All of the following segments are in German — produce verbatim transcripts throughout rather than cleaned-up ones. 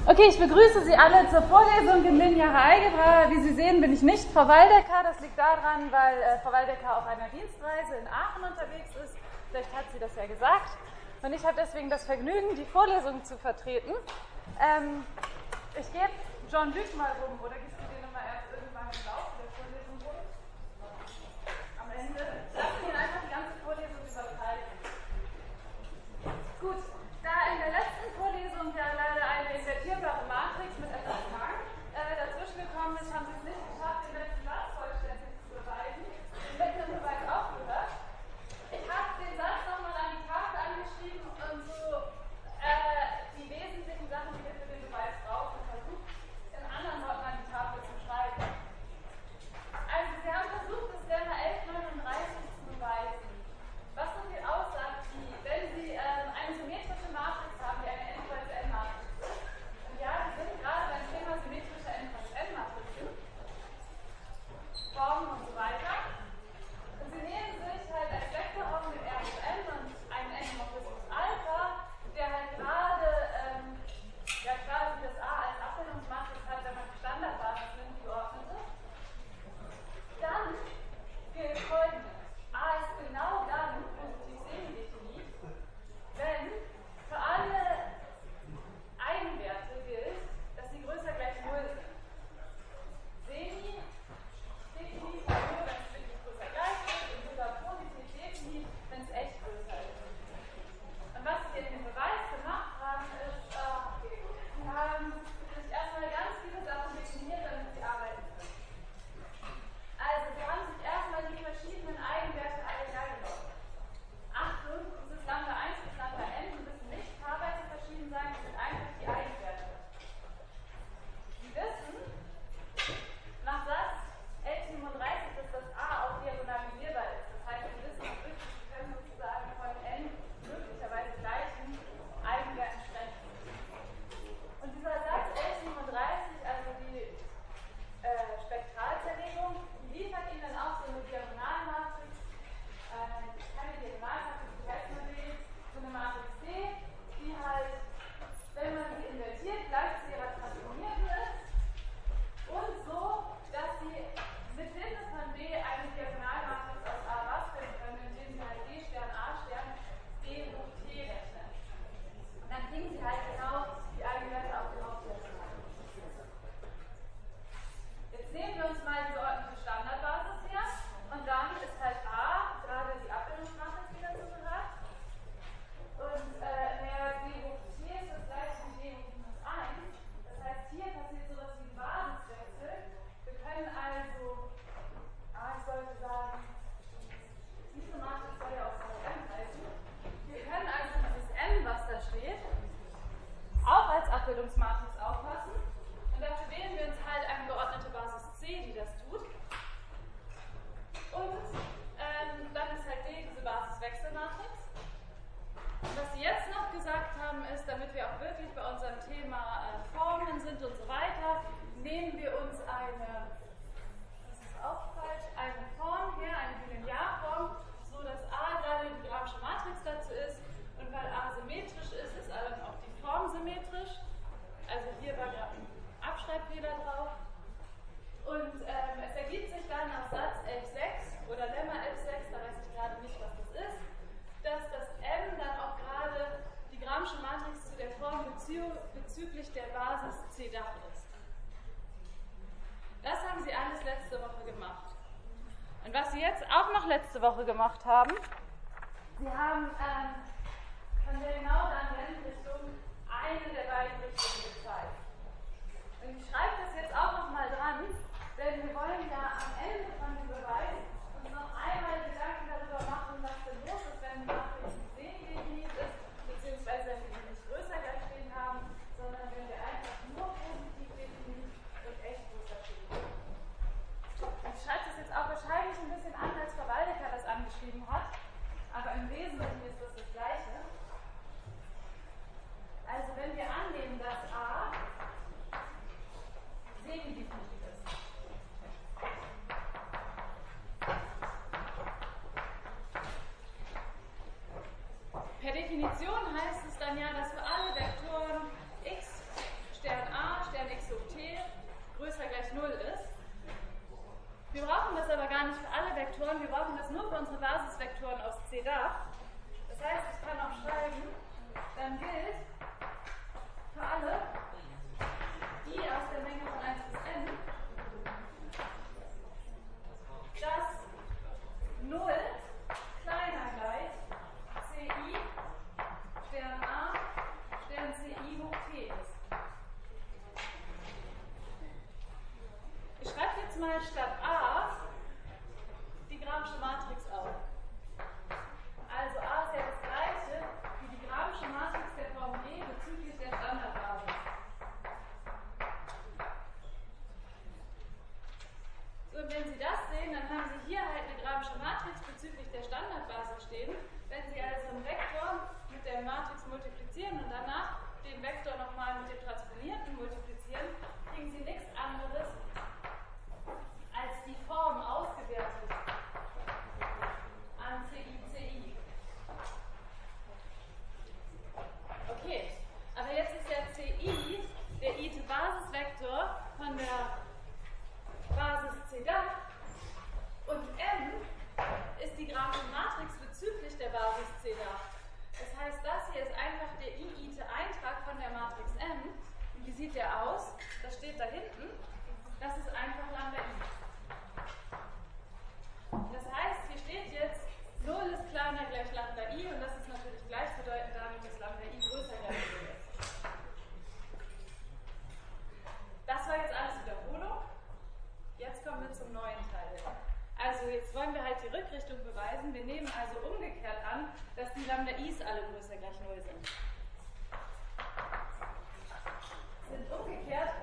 Okay, ich begrüße Sie alle zur Vorlesung in linearer Algebra. Wie Sie sehen, bin ich nicht Frau Waldecker. Das liegt daran, weil äh, Frau Waldecker auf einer Dienstreise in Aachen unterwegs ist. Vielleicht hat sie das ja gesagt. Und ich habe deswegen das Vergnügen, die Vorlesung zu vertreten. Ähm, ich gebe Jean-Luc mal rum, oder gibst du den nochmal erst irgendwann im Laufe der Vorlesung rum? Am Ende. Lass ihn einfach die ganze Vorlesung übertreiben. Gut, da in der letzten Vorlesung ja leider eine invertierbare Matrix mit etwas Rang äh, dazwischen gekommen ist, haben Sie es nicht geschafft, den letzten Satz vollständig zu beweisen. Den letzten Beweis aufgehört. Ich habe den Satz nochmal an die Tafel angeschrieben und so äh, die wesentlichen Sachen, die wir für den Beweis brauchen, versucht in anderen Worten an die Tafel zu schreiben. Also Sie haben versucht, das Lemma elf neununddreißig zu beweisen. Was so viel aussagt, wie wenn Sie ähm, eine symmetrische Matrix haben, die eine n kreuz n Matrix ist. Und ja, Sie sind gerade beim Thema symmetrische n kreuz n Matrizen, Formen und so weiter. Und Sie nehmen sich halt als Vektorraum mit R hoch n und einen n-Morphismus Alpha, der halt gerade, ähm, ja quasi das A als Abbildungsmatrix hat, wenn man die Standardbasis nimmt, geordnete. Dann gilt Folgendes. A ist genau dann positiv semi-definiert, wenn für alle Eigenwerte gilt, dass sie größer gleich null sind. Semi-definiert nur, wenn es wirklich größer gleich ist, und sogar positiv definiert, wenn es echt größer ist. Und was wir in dem Beweis gemacht haben, ist, äh, sie haben sich erstmal ganz viele Sachen definiert, damit sie arbeiten können. Also, wir haben sich erstmal die verschiedenen Eigenwerte alle hergenommen. Achtung, dieses Lambda eins bis Lambda n müssen nicht paarweise verschieden sein, das sind einfach die Eigenwerte. Sie wissen, nach Satz elf siebenunddreißig, dass das A auch diagonalisierbar ist. Das heißt, wir wissen auch wirklich, wir können sozusagen von n möglicherweise gleichen Eigenwerten sprechen. Und dieser Satz elf siebenunddreißig, also die äh, Spektralzerlegung, die liefert Ihnen dann auch so eine Diagonalmatrix, äh, keine Diagonalmatrix, die heißt nur D, so eine Matrix D, die halt, wenn man sie invertiert, gleich zu ihrer Transformierten ist und so, dass Sie mit Hilfe von D eine Diagonalmatrix aus A basteln können, indem Sie halt D Stern, A Stern, D hoch T rechnen. Und dann kriegen Sie halt genau die Eigenwerte auf dem Hauptdiagonalen. Jetzt nehmen wir uns mal die geordnete Standardbasis her und dann ist halt A gerade die Abbildungsmatrix, die dazu gehört. Und äh, der D hoch T ist das gleiche wie D hoch minus eins. Das heißt, hier passiert sowas wie ein Basiswechsel. Wir können also, ah, ich sollte sagen, diese Matrix soll ja auch so M heißen. Wir können also dieses M, was da steht, auch als Abbildungsmatrix auffassen. Und dafür wählen wir uns halt eine geordnete Basis C, die das tut. Und ähm, dann ist halt D diese Basiswechselmatrix. Und was Sie jetzt noch gesagt haben, ist, damit wir auch wirklich bei unserem Thema äh, Formen sind und so weiter, nehmen wir uns eine, das ist auch falsch, eine Form her, eine Linearform, so dass A gerade die graphische Matrix dazu ist. Und weil A symmetrisch ist, ist dann auch die Form symmetrisch. Also hier war gerade ein Abschreibfehler drauf. Und ähm, es ergibt sich dann aus Satz elf sechs oder Lemma elf sechs, da weiß ich gerade nicht, was das ist, dass das M dann auch gerade die Gramsche Matrix zu der Form bezü bezüglich der Basis C Dach ist. Das haben Sie alles letzte Woche gemacht. Und was Sie jetzt auch noch letzte Woche gemacht haben, Sie haben ähm, von der genau dann Rennrichtung eine der beiden Richtungen gezeigt. Und ich schreibe das jetzt auch nochmal dran, denn wir wollen ja am Ende von dem Beweis uns noch einmal Gedanken darüber machen, was denn los ist, wenn die Matrix nicht semi-definiert ist, beziehungsweise wenn wir die nicht größer gleich stehen haben, sondern wenn wir einfach nur positiv definiert und echt größer stehen. Ich schreibe das jetzt auch wahrscheinlich ein bisschen anders, als Frau Waldecker das angeschrieben hat, aber im Wesentlichen ist das das Gleiche. mal statt A die Gramsche Matrix auf. Also A ist ja das gleiche wie die Gramsche Matrix der Form E bezüglich der Standardbasis. So, und wenn Sie das sehen, dann haben Sie hier halt eine Gramsche Matrix bezüglich der Standardbasis stehen. Wenn Sie also einen Vektor mit der Matrix multiplizieren und danach den Vektor nochmal mit dem Transformierten multiplizieren, kriegen Sie nichts anderes als die Form ausgewertet an C I C I. Okay, aber jetzt ist ja C I der i-Basisvektor von der Basis C D A und M ist die Gramsche Matrix bezüglich der Basis C D A. Das heißt, das hier ist einfach der i-Eintrag von der Matrix M. Und wie sieht der aus? Das steht da hinten. Das ist einfach Lambda I. Das heißt, hier steht jetzt null ist kleiner gleich Lambda I und das ist natürlich gleichbedeutend damit, dass Lambda I größer gleich null ist. Das war jetzt alles Wiederholung. Jetzt kommen wir zum neuen Teil. Also jetzt wollen wir halt die Rückrichtung beweisen. Wir nehmen also umgekehrt an, dass die Lambda I's alle größer gleich null sind. Sind umgekehrt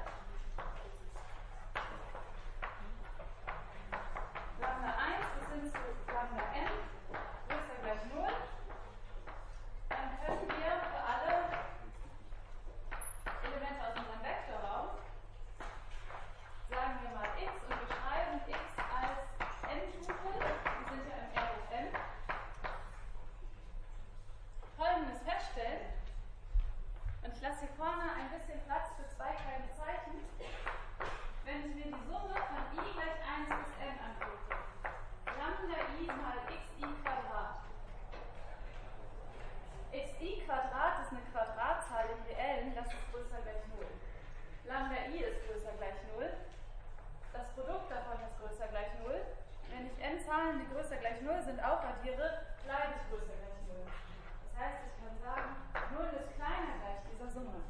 Lambda eins bis hin zu Lambda n größer gleich null. Dann können wir für alle Elemente aus unserem Vektorraum sagen wir mal x und wir schreiben x als n-Tupel, wir sind ja im R of n, Folgendes feststellen, und ich lasse hier vorne ein bisschen Platz für zwei kleine Zeichen, wenn ich mir die Summe von i gleich eins bis n angucke, Lambda I mal xi Quadrat. Xi Quadrat ist eine Quadratzahl im Reellen, das ist größer gleich null. Lambda I ist größer gleich null. Das Produkt davon ist größer gleich null. Wenn ich n Zahlen, die größer gleich null sind, auch addiere, bleibe ich größer gleich null. Das heißt, ich kann sagen, null ist kleiner gleich dieser Summe.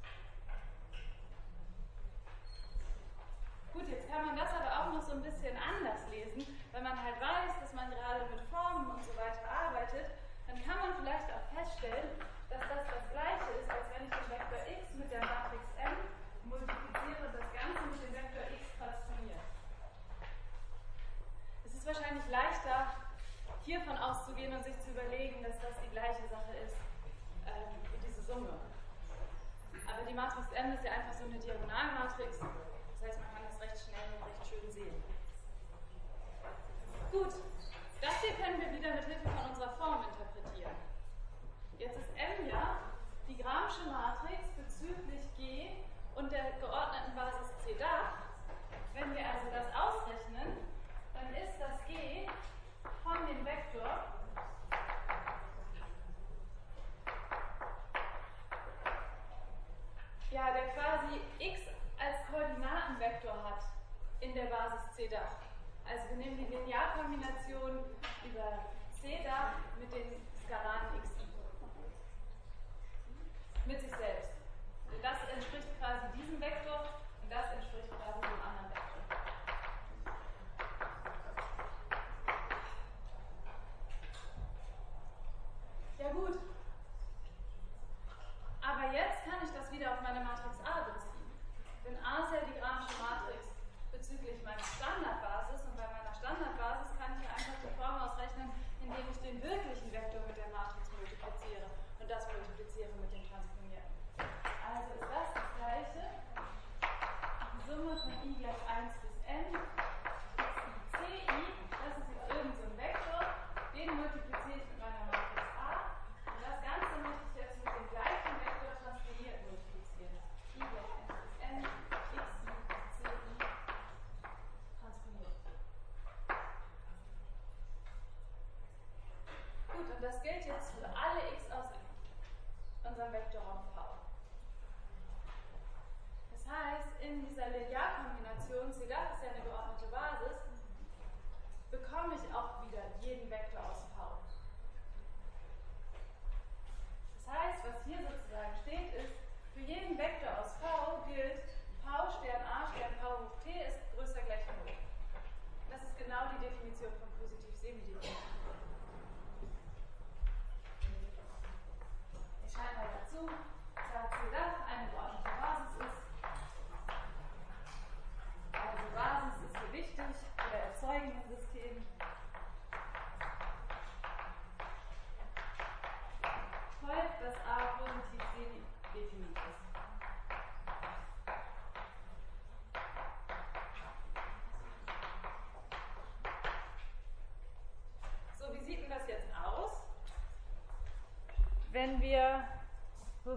Gut, jetzt kann man das aber auch noch so ein bisschen anders lesen. Wenn man halt weiß, dass man gerade mit Formen und so weiter arbeitet, dann kann man vielleicht auch feststellen, dass das das Gleiche ist, als wenn ich den Vektor x mit der Matrix M multipliziere und das Ganze mit dem Vektor x transformiere. Es ist wahrscheinlich leichter, hiervon auszugehen und sich zu überlegen, dass das die gleiche Sache ist ähm, wie diese Summe. Aber die Matrix M ist ja einfach so eine Diagonalmatrix. Das heißt, man kann das recht schnell und recht schön sehen. Gut, das hier können wir wieder mit Hilfe von unserer Form interpretieren. Jetzt ist M ja die Gramsche Matrix bezüglich G und der geordneten Basis C D A. Wenn wir also das ausrechnen, dann ist das G von dem Vektor ja, der quasi x als Koordinatenvektor hat in der Basis C D A. Also wir nehmen die Linearkombination über C D A mit den Skalaren xi. Mit sich selbst. Das entspricht quasi diesem Vektor und das entspricht quasi dem anderen Vektor. Ja gut. Aber jetzt kann ich das wieder auf meine Matrix A beziehen. Denn A ist ja die Gramsche Matrix bezüglich meiner Standardbasis und bei meiner Standardbasis kann ich ja einfach die Form ausrechnen, indem ich den wirklichen Vektor mit der Matrix multipliziere und das multipliziere mit dem Transformierten. Also ist das das Gleiche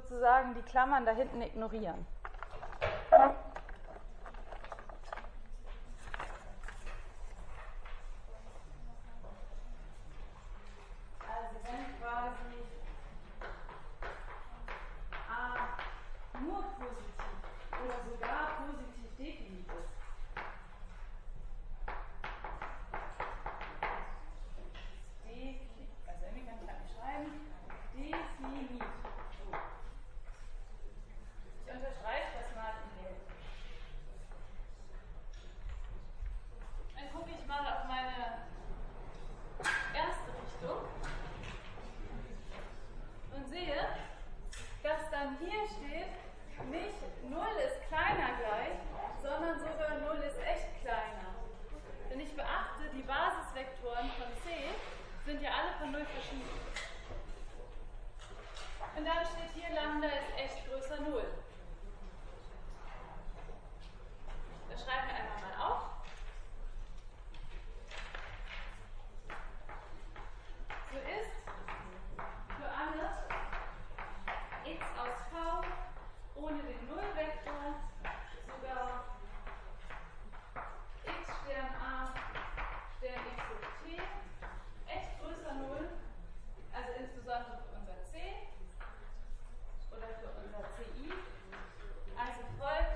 sozusagen die Klammern da hinten ignorieren. Also wenn quasi A nur positiv oder sogar positiv definiert ist, also irgendwie kann ich das nicht schreiben, definit. Ich unterstreiche das mal in Gelb. Dann gucke ich mal auf meine erste Richtung und sehe, dass dann hier steht, nicht null ist kleiner gleich, sondern sogar null ist echt kleiner. Denn ich beachte, die Basisvektoren von C sind ja alle von null verschieden. Und dann steht hier, Lambda ist echt größer null. Das schreiben wir einfach mal auf. So ist für alle x aus V ohne den Nullvektor sogar x Stern A Stern x hoch t echt größer null, also insbesondere für unser C oder für unser C I. Also folgt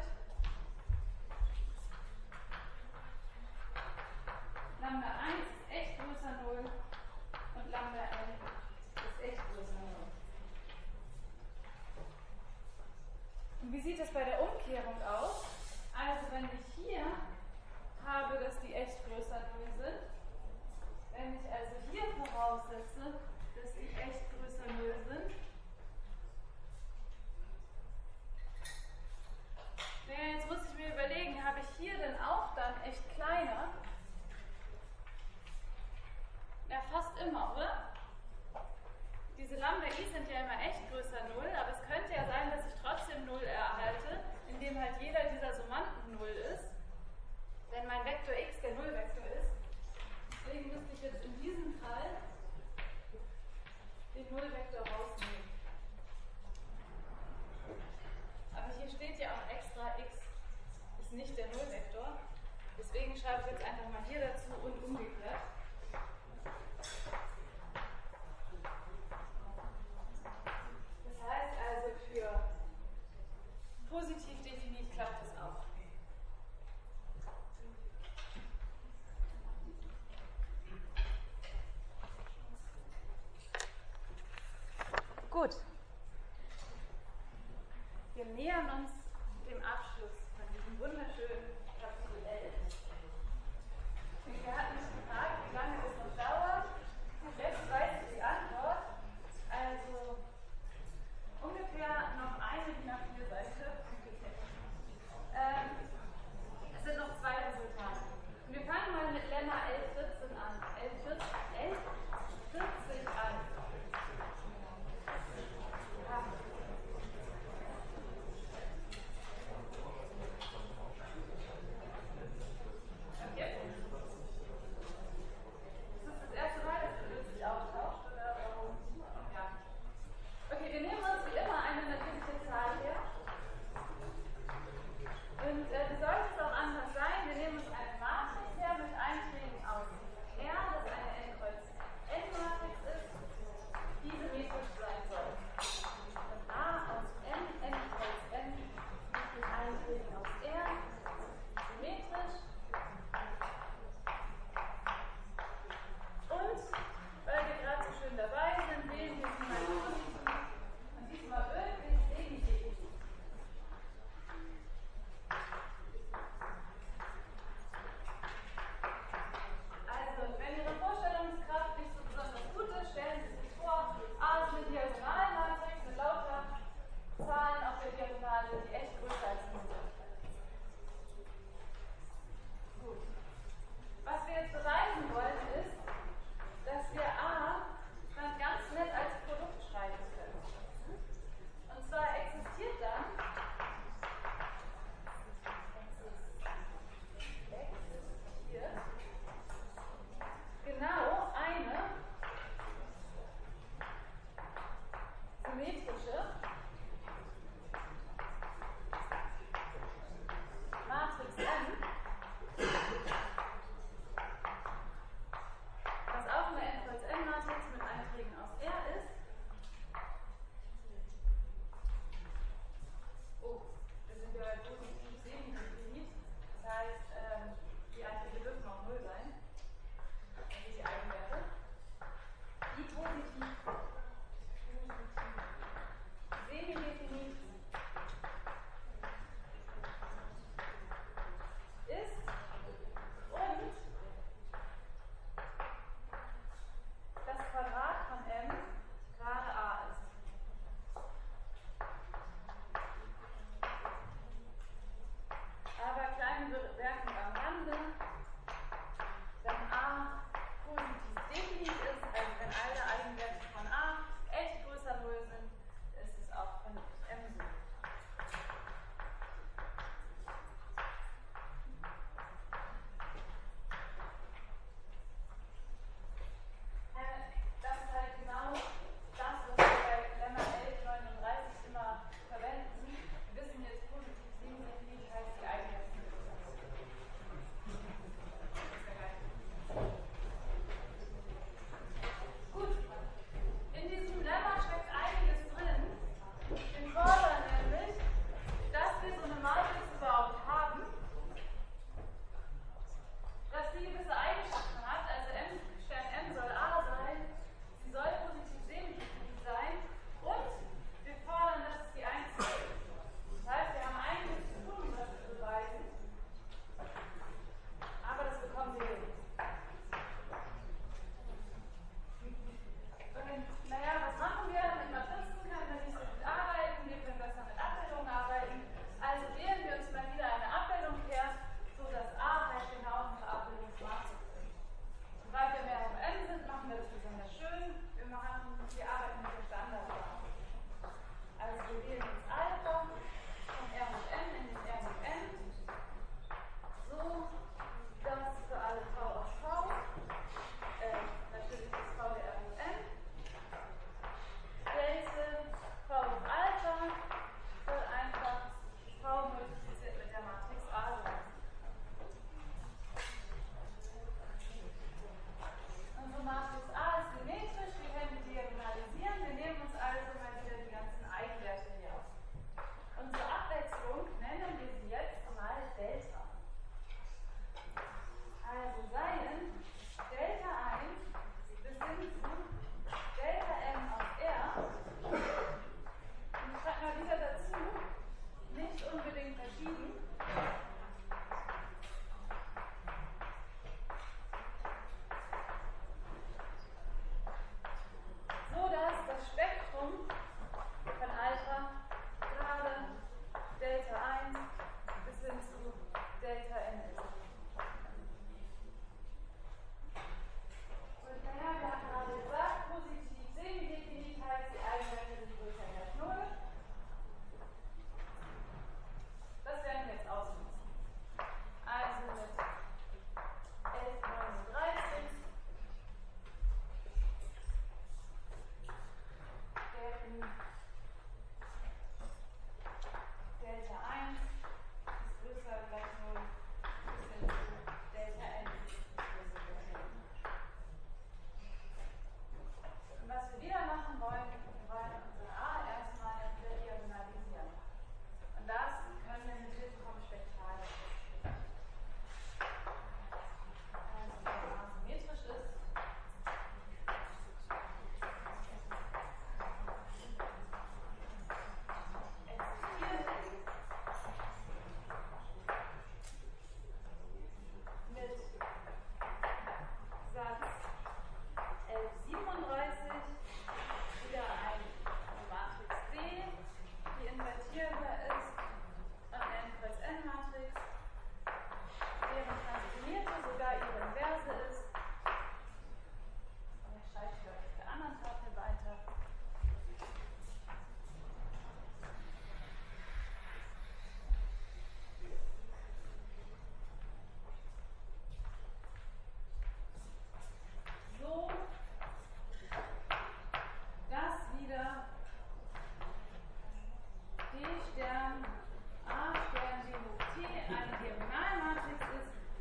Lambda eins ist echt größer null und Lambda n ist echt größer null. Und wie sieht das bei der Umkehrung aus? Also wenn ich hier habe, dass die echt größer null sind, wenn ich also hier voraussetze, dass die echt größer null sind, naja, jetzt muss ich mir überlegen, habe ich hier denn auch dann echt kleiner? Ja, fast immer, oder? Diese Lambda i sind ja immer echt größer null, aber es könnte ja sein, dass ich trotzdem null erhalte, indem halt jeder dieser Summanden null ist, wenn mein Vektor x der Nullvektor ist. Deswegen müsste ich jetzt in diesem Fall den Nullvektor rausnehmen. Aber hier steht ja auch extra, x ist nicht der Nullvektor. Deswegen schreibe ich jetzt einfach mal hier dazu und umgekehrt. Das heißt also, für positiv definiert klappt es auch. Gut. Wir nähern uns dem Abschluss von diesem wunderschönen Kapitel elf. Wir hatten uns gefragt, wie lange das noch dauert. Jetzt weiß ich die Antwort. Also ungefähr noch eine D I N A vier Seite. Ähm, es sind noch zwei Resultate. Und wir fangen mal mit Lemma elf vierzehn an. elf vierzig an. Okay.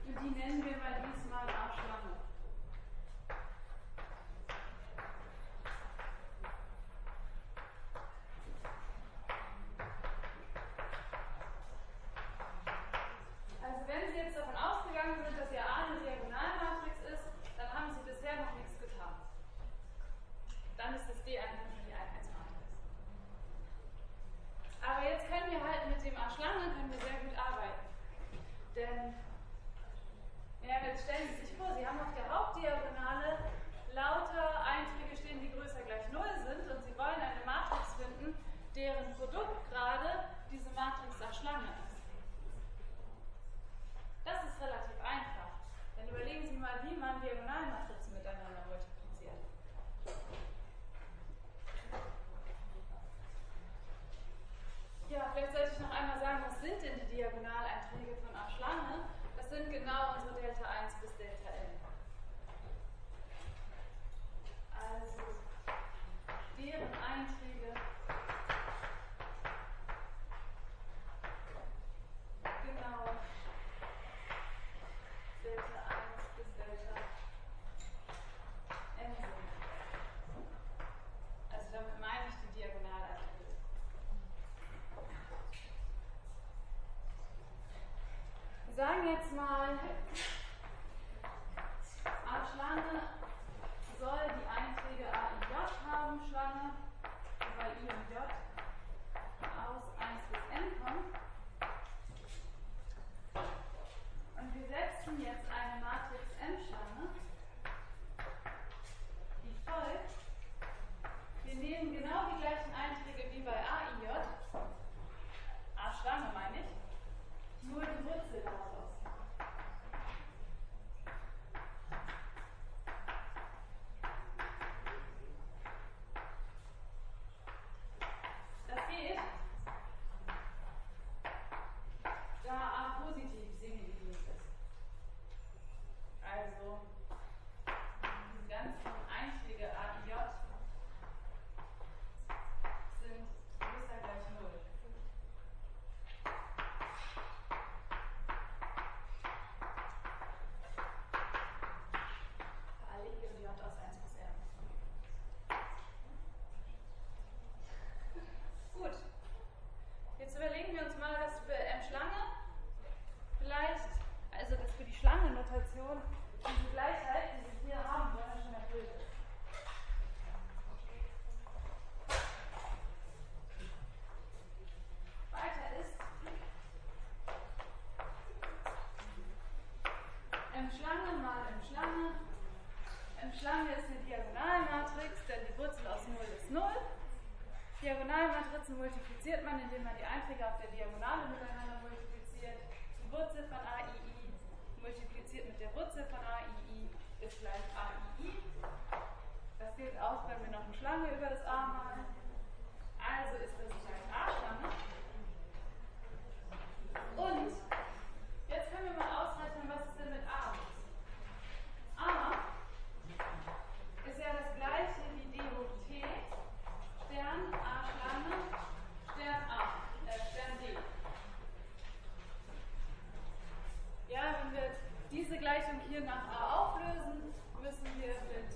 Und die nennen wir mal diesmal A-Schlange. Also wenn Sie jetzt davon ausgegangen sind, dass Ihr A eine Diagonalmatrix ist, dann haben Sie bisher noch nichts getan. Dann ist das D einfach nur die Einheitsmatrix. Aber jetzt können wir halt mit dem A-Schlange können wir sehr gut arbeiten. Denn ja, jetzt stellen Sie sich vor, Sie haben auf der Hauptdiagonale lauter Einträge stehen, die größer gleich null sind und Sie wollen eine Matrix finden, deren Produkt gerade diese Matrix A-Schlange ist. Das ist relativ einfach. Dann überlegen Sie mal, wie man Diagonalmatrizen miteinander multipliziert. Ja, vielleicht sollte ich noch einmal sagen, was sind denn die Diagonaleinträge von A-Schlange? Das sind genau unsere Delta eins bis Delta n. Also deren Einträge genau Delta eins bis Delta n sind. Also damit meine ich die Diagonaleinträge. Wir sagen jetzt mal, A-Schlange soll die Einträge A I J haben, Schlange, wobei I und J aus eins bis n kommen. Und wir setzen jetzt eine Matrix M-Schlange, die folgt. Wir nehmen genau die gleichen Einträge wie bei A I J, A-Schlange meine ich, nur die Wurzel daraus. Das geht, da A positiv singulär ist. Also diese ganzen Einträge A I J sind größer gleich null. Für alle I und J aus eins bis n. Gut. Jetzt überlegen wir uns mal, dass für M-Schlange vielleicht, also dass für die Schlangennotation diese Gleichheit, die wir hier haben wollen, schon erfüllt ist. Weiter ist M-Schlange mal M-Schlange. M-Schlange ist eine Diagonalmatrix, denn die Wurzel aus null ist null. Diagonalmatrizen multipliziert man, indem man die Einträge auf der Diagonale miteinander multipliziert. Die Wurzel von A I I multipliziert mit der Wurzel von A I I ist gleich A I I. Das gilt auch, wenn wir noch eine Schlange über das A malen. Also ist das gleich A-Schlange. Und jetzt können wir mal ausrechnen, was ist denn mit A? A ist ja das gleiche wie D hoch T, Stern A Schlange, Stern A, äh, Stern D. Ja, wenn wir diese Gleichung hier nach A auflösen, müssen wir mit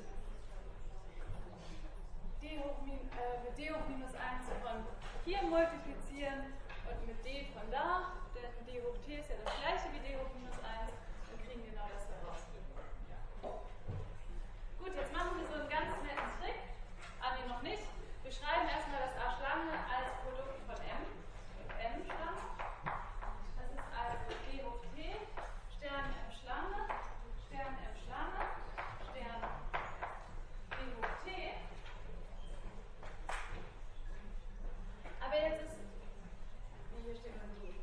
D hoch, äh, mit D hoch minus eins von hier multiplizieren und mit D von da, denn D hoch T ist ja das gleiche wie D hoch minus eins und kriegen genau das heraus. Gut, jetzt machen wir so einen ganz netten Trick. Ah, nee, noch nicht. Wir schreiben erstmal das A-Schlange als Produkt von M und M-Schlange. Das ist also D hoch T, Stern M-Schlange, Stern M-Schlange, Stern D hoch T. Aber jetzt ist, hier steht nur D.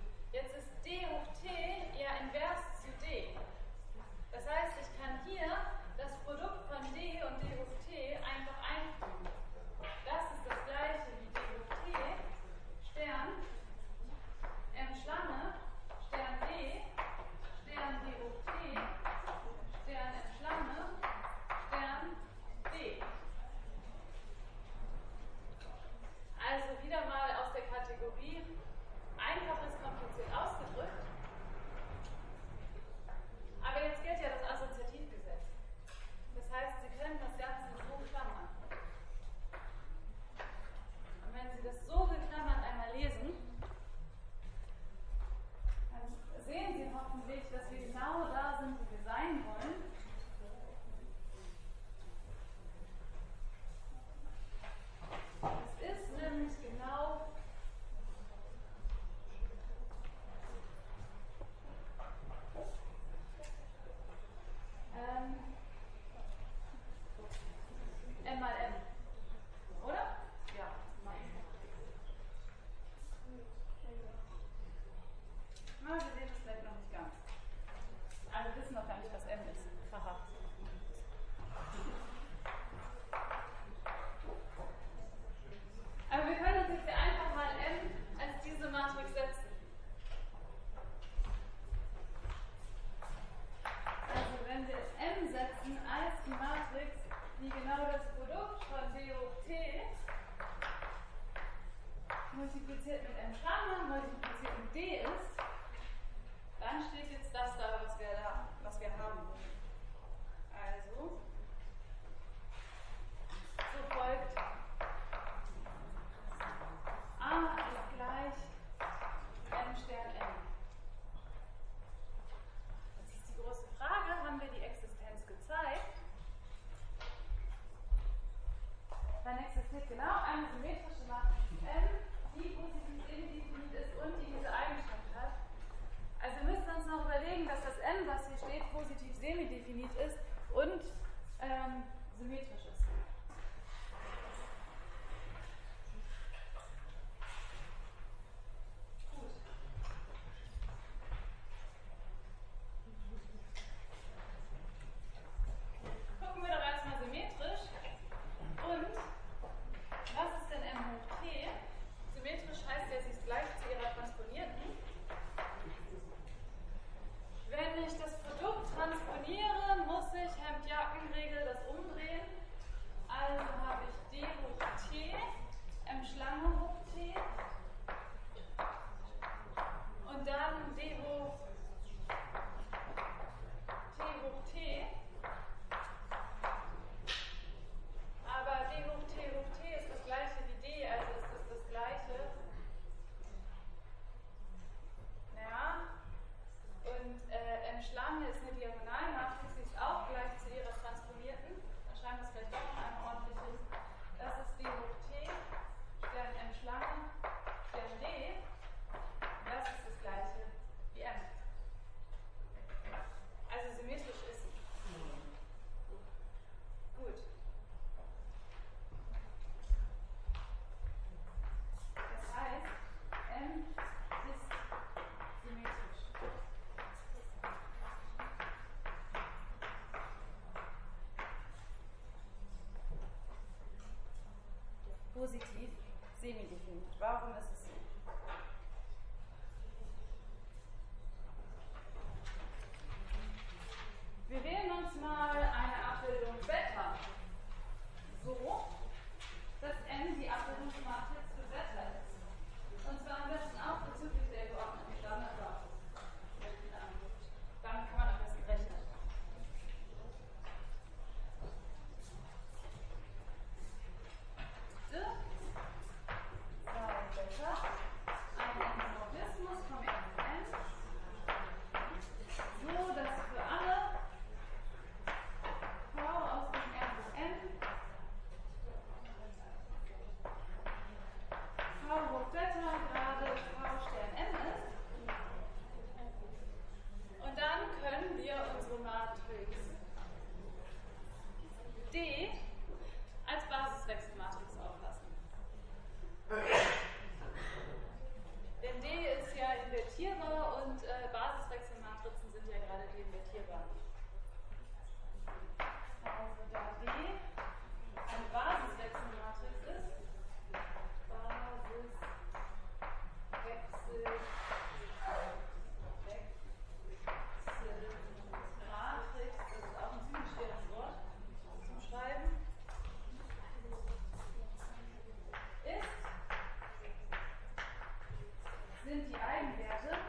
Eigenwerte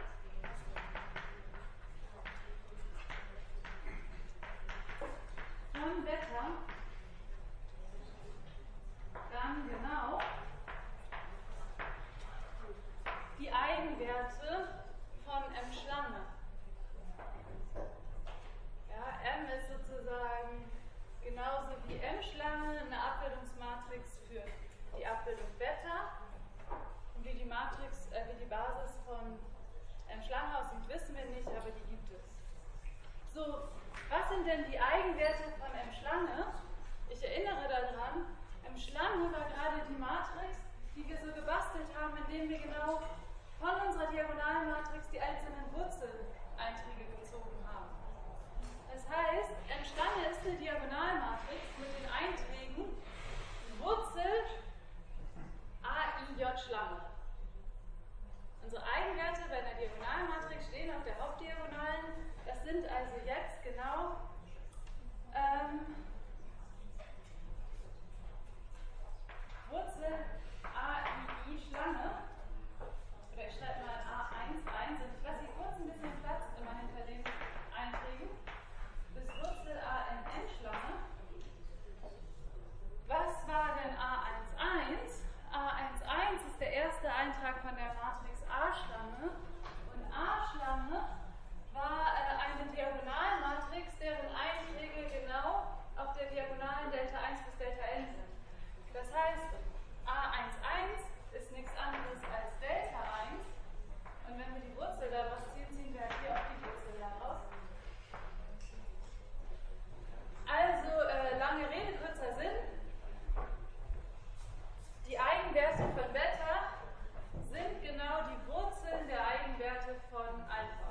von Beta dann genau die Eigenwerte von M Schlange. Ja, M ist sozusagen genauso wie M Schlange eine Abbildungsmatrix für die Abbildung Beta. Und wie die Matrix, äh, wie die Basis von M Schlange aussieht, wissen wir nicht, aber die gibt es. So, was sind denn die Eigenwerte von M Schlange? Ich erinnere daran, M Schlange war gerade die Matrix, die wir so gebastelt haben, indem wir genau von unserer Diagonalmatrix die einzelnen Wurzeleinträge gezogen haben. Das heißt, M Schlange ist eine Diagonalmatrix mit den Einträgen Wurzel A I J Schlange. Unsere Eigenwerte bei einer Diagonalmatrix stehen auf der Hauptdiagonalen. Das sind also jetzt genau ähm, Wurzel A I I Schlange. Oder ich schreibe mal A eins eins und ich lasse hier kurz ein bisschen Platz immer hinter den Einträgen. Bis Wurzel A N N Schlange. Was war denn A eins eins? A eins eins ist der erste Eintrag von der Matrix A-Schlange und A-Schlange war äh, eine Diagonalmatrix, deren Einträge genau auf der Diagonalen Delta eins bis Delta n sind. Das heißt, A eins eins ist nichts anderes als Delta eins und wenn wir die Wurzel daraus ziehen, ziehen wir hier auch die Wurzel daraus. Also, äh, lange Rede, kurzer Sinn. Die Eigenwerte von Beta sind genau die Wurzeln der Eigenwerte von Alpha.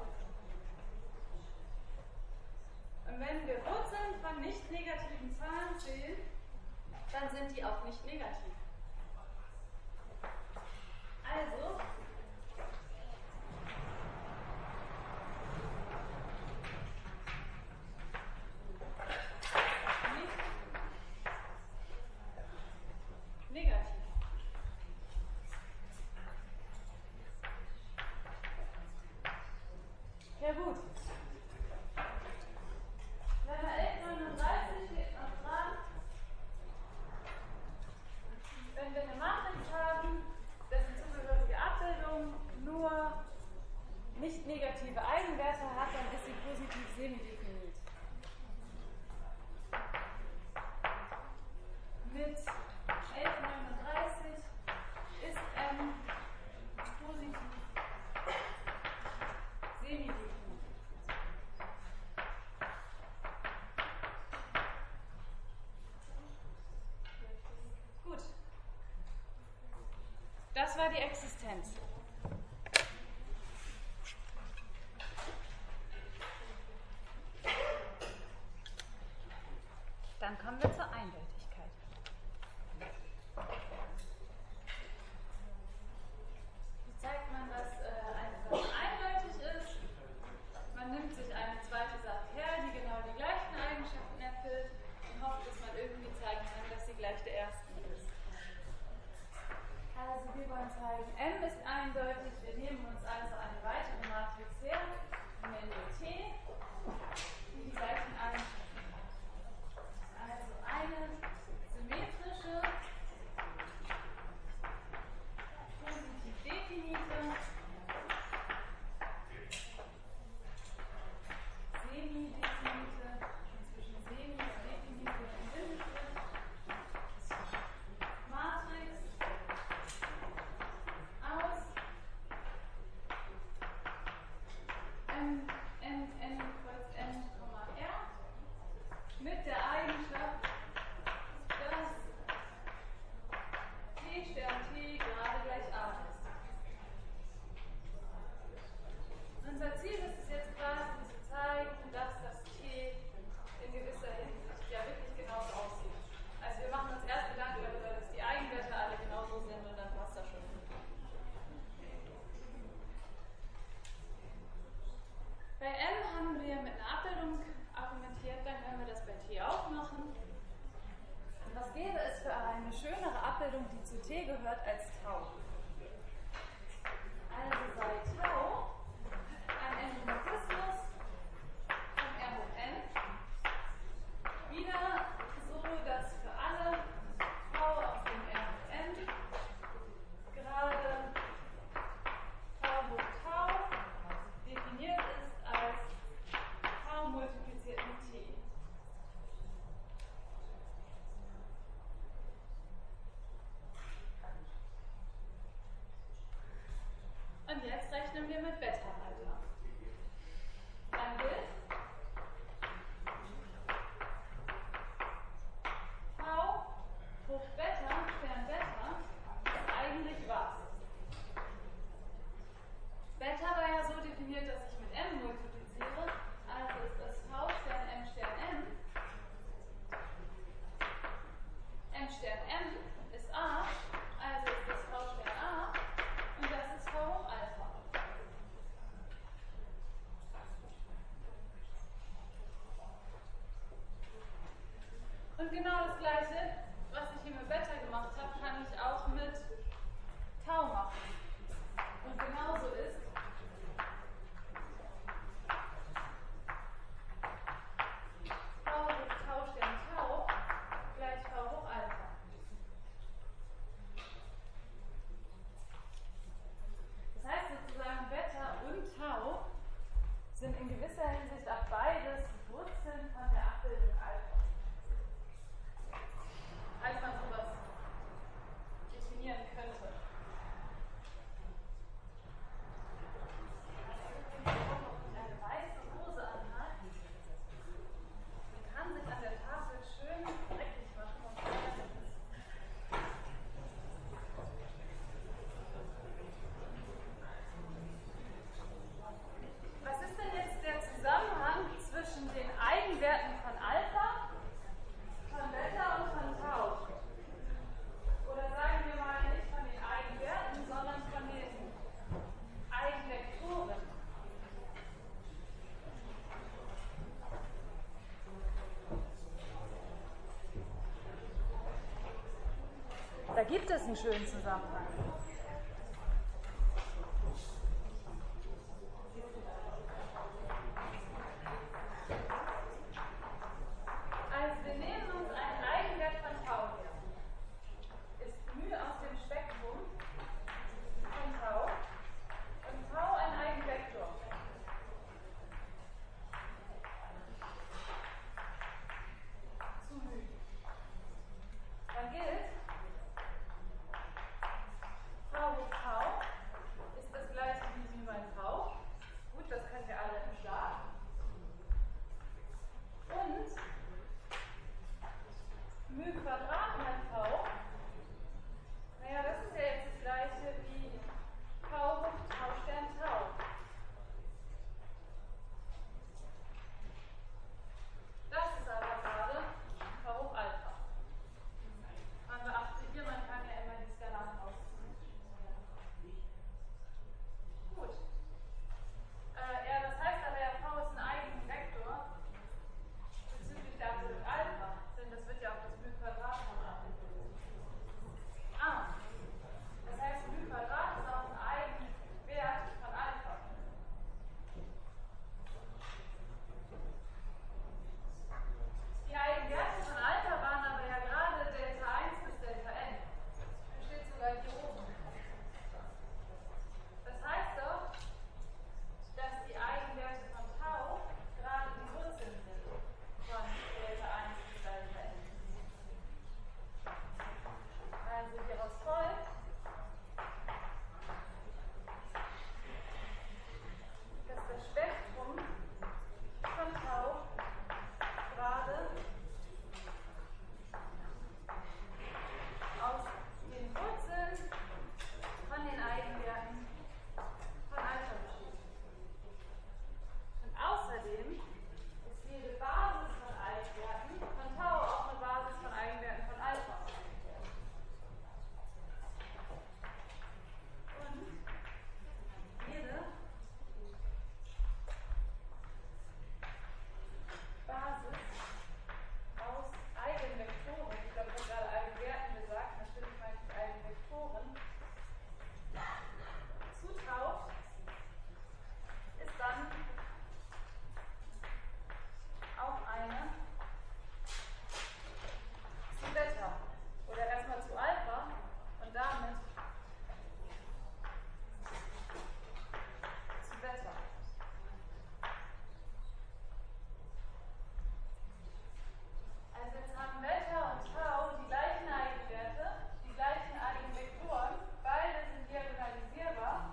Und wenn wir Wurzeln von nicht negativen Zahlen zählen, dann sind die auch nicht negativ. Also, nicht negativ. Ja gut. Lemma elf neununddreißig steht noch dran. Wenn wir eine Matrix haben, dessen zugehörige Abbildung nur nicht negative Eigenwerte hat, dann ist sie positiv semidefiniert. Mit elf neununddreißig ist M positiv semidefiniert. Gut. Das war die Existenz. Dann kommen wir zur Eindeutigkeit. Wie zeigt man, dass äh, eine Sache eindeutig ist? Man nimmt sich eine zweite Sache her, die genau die gleichen Eigenschaften erfüllt und hofft, dass man irgendwie zeigen kann, dass sie gleich der ersten ist. Also wir wollen zeigen, M ist eindeutig. Wir nehmen uns also eine weitere Matrix her, nennen wir T, die die gleichen Eigenschaften hat. Also eine gibt es einen schönen Zusammenhang? Also wir nehmen uns einen Eigenwert von Tau her. Ist μ aus dem Spektrum von Tau und Tau ein Eigenvektor. Zu μ. Dann gilt, Tau hoch Tau ist das gleiche wie μ mal Tau. Gut, das können wir alle im Schlaf. Und μ Quadrat mal Tau, naja, das ist ja jetzt das gleiche wie Tau hoch Tau Stern Tau. Das ist aber gerade Tau hoch Alpha. Man beachte hier, man kann ja immer die Skalaren ausziehen. Gut. Äh, ja, das heißt aber ja, V ist ein Eigenvektor bezüglich der Absolut Alpha, denn das wird ja auf das μ Quadrat haben. Ah, das heißt, μ Quadrat ist auch ein Eigenwert von Alpha. Die Eigenwerte von Alpha waren aber ja gerade Delta eins bis Delta n. Das steht sogar hier oben. Das heißt doch, dass die Eigenwerte von Tau gerade die Wurzeln sind von Delta eins bis Delta n. Also hieraus folgt, dass das Spektrum von Tau gerade aus den Wurzeln von den Eigenwerten von Alpha besteht. Und außerdem ist jede Basis von Eigenwerten von Tau auch eine Basis von Eigenwerten von Alpha. Und jede Basis aus Eigenvektoren, ich glaube, ich habe gerade Eigenwerten gesagt, natürlich meine ich Eigenvektoren, zu Tau ist dann auch eine zu Beta. Oder erstmal zu Alpha und damit zu Beta. Also jetzt haben Beta und Tau die gleichen Eigenwerte, die gleichen Eigenvektoren, beide sind diagonalisierbar.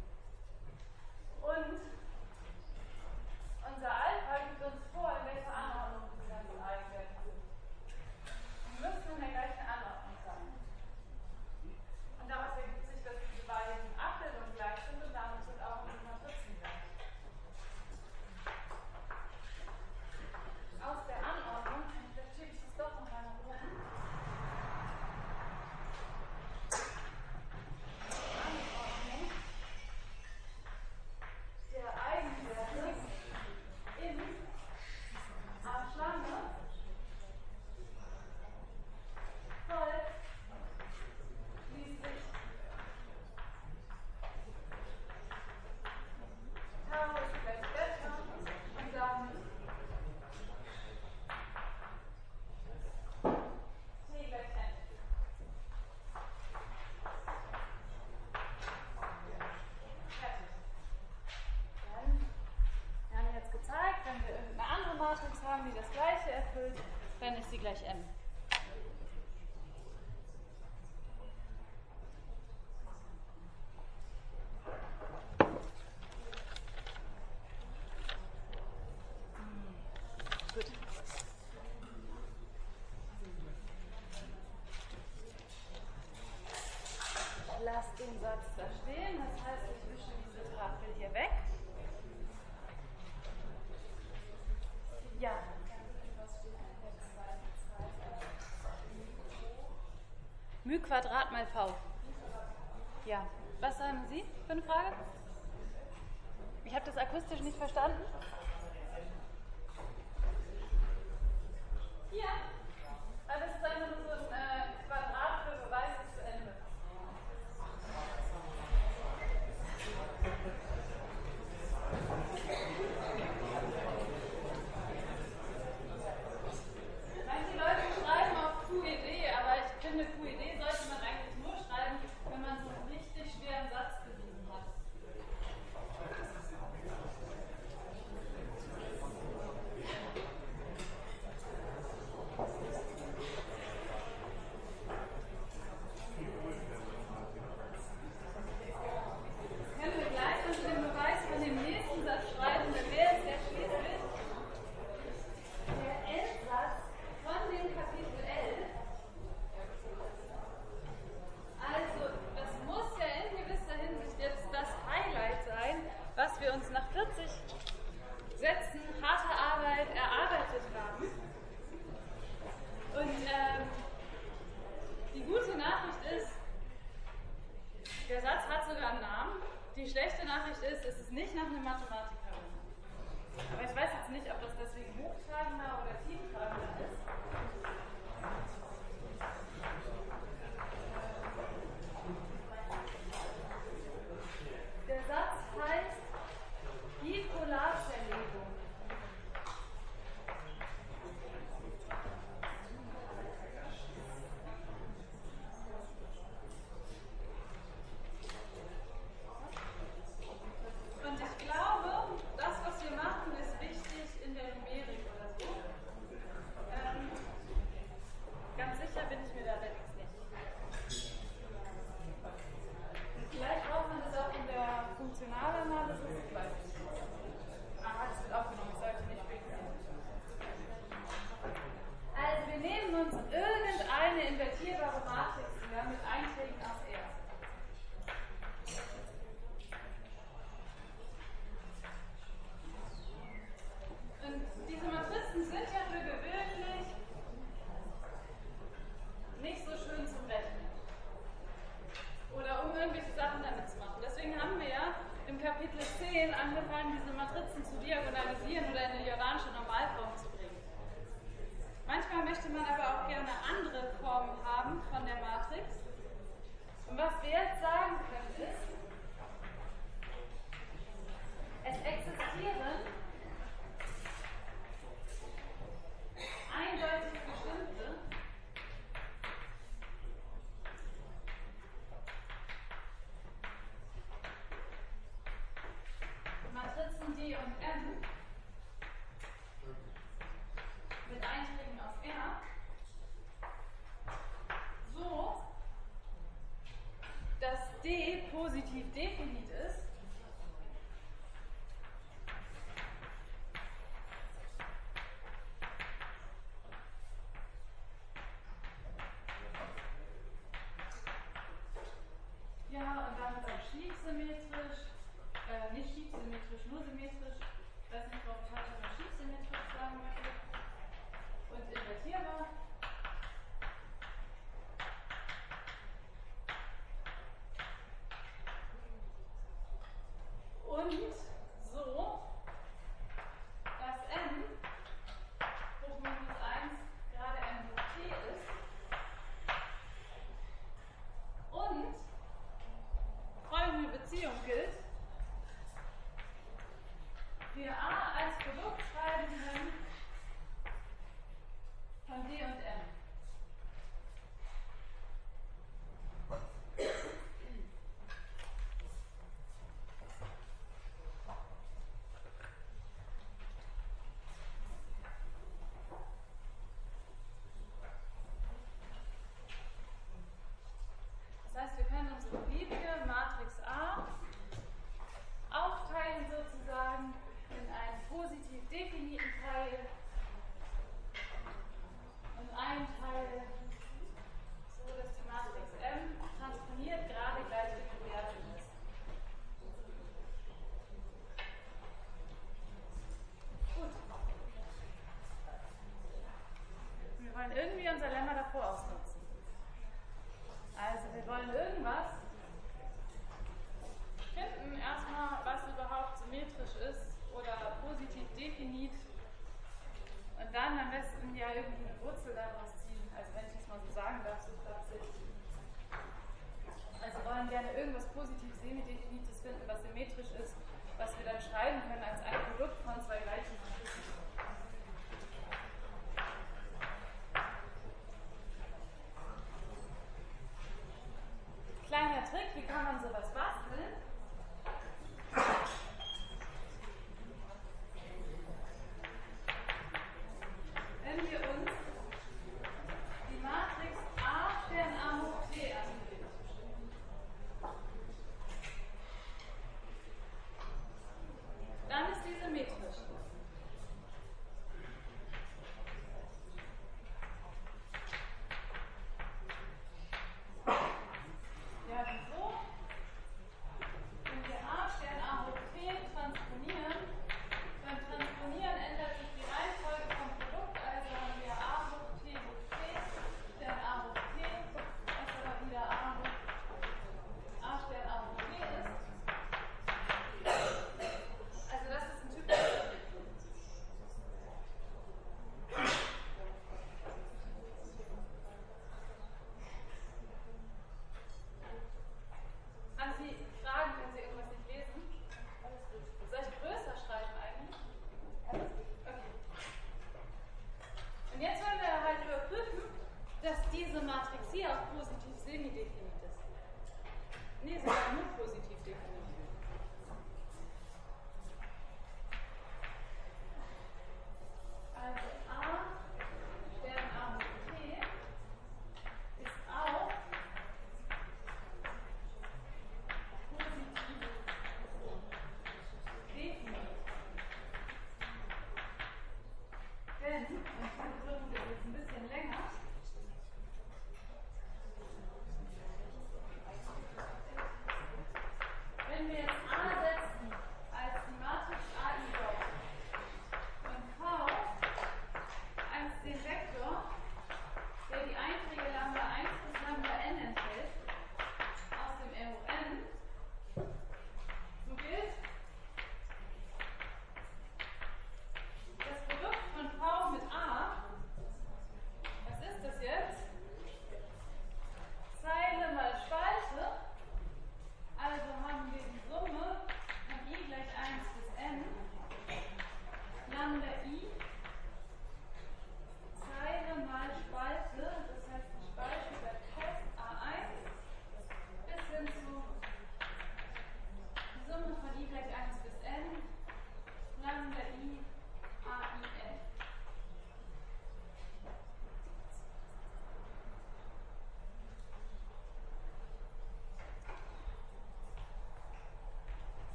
Und unser Alpha gibt uns vor, in welcher Anordnung diese ganzen Eigenwerte sind. Die müssen in der gleichen Anordnung sein. Und daraus ergibt sich, dass diese beiden Abbildungen gleich sind und damit sind auch unsere Matrizen gleich. Aus der Anordnung, vielleicht schiebe ich das doch noch mal nach oben. Anordnung der Eigenwerte in A-Schlange folgt schließlich Tau ist gleich Beta und damit T gleich n. Fertig. Dann, wir haben jetzt gezeigt, wenn wir irgendeine andere Matrix haben, die das gleiche erfüllt, dann ist sie gleich m. Gut. Ich lasse den Satz da stehen, das heißt, ich wische diese Tafel hier weg. Ja. μ Quadrat mal V. Ja. Was haben Sie für eine Frage? Ich habe das akustisch nicht verstanden. Ja. Also das ist einfach nur so ein äh, Quadrat für Beweis des uns nach vierzig Sätzen harter Arbeit erarbeitet haben. Und ähm, die gute Nachricht ist, der Satz hat sogar einen Namen. Die schlechte Nachricht ist, es ist nicht nach einem Mathematiker benannt. Aber ich weiß jetzt nicht, ob das deswegen hochtragender oder tieftragender ist. Der Satz heißt Bipolarzerlegung. Und ich glaube, das, was wir machen, ist wichtig in der Numerik oder so. Ähm, ganz sicher bin ich mir da allerdings nicht. Vielleicht braucht man das auch in der Funktionalanalysis. Ich weiß nicht. Ah, das wird aufgenommen, ich sollte nicht wegnehmen. Also wir nehmen uns irgendeine invertierbare Matrix hier mit Einträgen aus R. Und diese Matrizen sind ja für gewöhnlich nicht so schön zum Rechnen. Oder um irgendwelche Sachen damit zu machen. Deswegen haben wir ja im Kapitel zehn angefangen, diese Matrizen zu diagonalisieren oder in eine jordanische Normalform zu bringen. Manchmal möchte man aber auch gerne andere Formen haben von der Matrix. Und was wir jetzt sagen können ist, es existieren eindeutig bestimmte Matrizen D und M mit Einträgen aus R so, dass D positiv definit ist ja, und damit auch schiefsymmetrisch, äh, nicht schiefsymmetrisch, nur symmetrisch, ich weiß nicht, warum ich heute mal schiefsymmetrisch sagen möchte, und invertierbar. Und so, dass n hoch minus eins gerade n hoch t ist und folgende Beziehung gilt: wir A als Produkt schreiben können von D und M. Das heißt, wir können unsere beliebige Matrix A aufteilen sozusagen in einen positiv definiten Teil und einen Teil so, dass die Matrix M transponiert gerade gleich bewertet ist. Gut. Wir wollen irgendwie unser Lemma davor ausnutzen. Also wir wollen irgendwas finden, erstmal, was überhaupt symmetrisch ist oder positiv definit und dann am besten ja irgendwie eine Wurzel daraus ziehen, also wenn ich das mal so sagen darf, so flapsig. Also wir wollen gerne irgendwas positiv semidefinites finden, was symmetrisch ist, was wir dann schreiben können als ein Produkt von zwei gleichen Matrizen. Kleiner Trick, wie kann man sowas basteln? Wenn wir uns die Matrix A Stern A hoch T ansehen, dann ist die symmetrisch. Ja, wieso?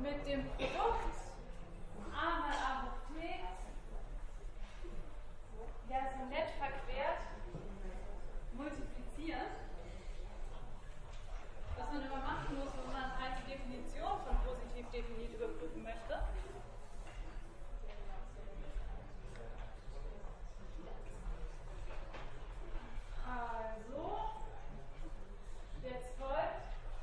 mit dem Produkt a mal a hoch t ja so nett verquert multipliziert, was man immer machen muss, wenn man halt die Definition von positiv definiert überprüfen möchte. Also, jetzt folgt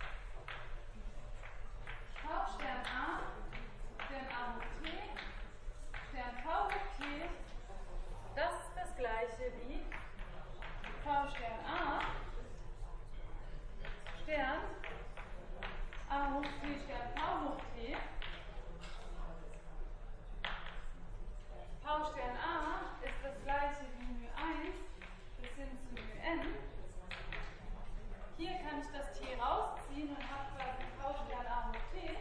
V Stern a, Stern a hoch t, Stern v hoch t, das ist das gleiche wie V Stern a, Stern a hoch t, Stern v hoch t. V Stern a ist das gleiche wie μ eins bis hin zu μn. Hier kann ich das t rausziehen und habe quasi V Stern a hoch t,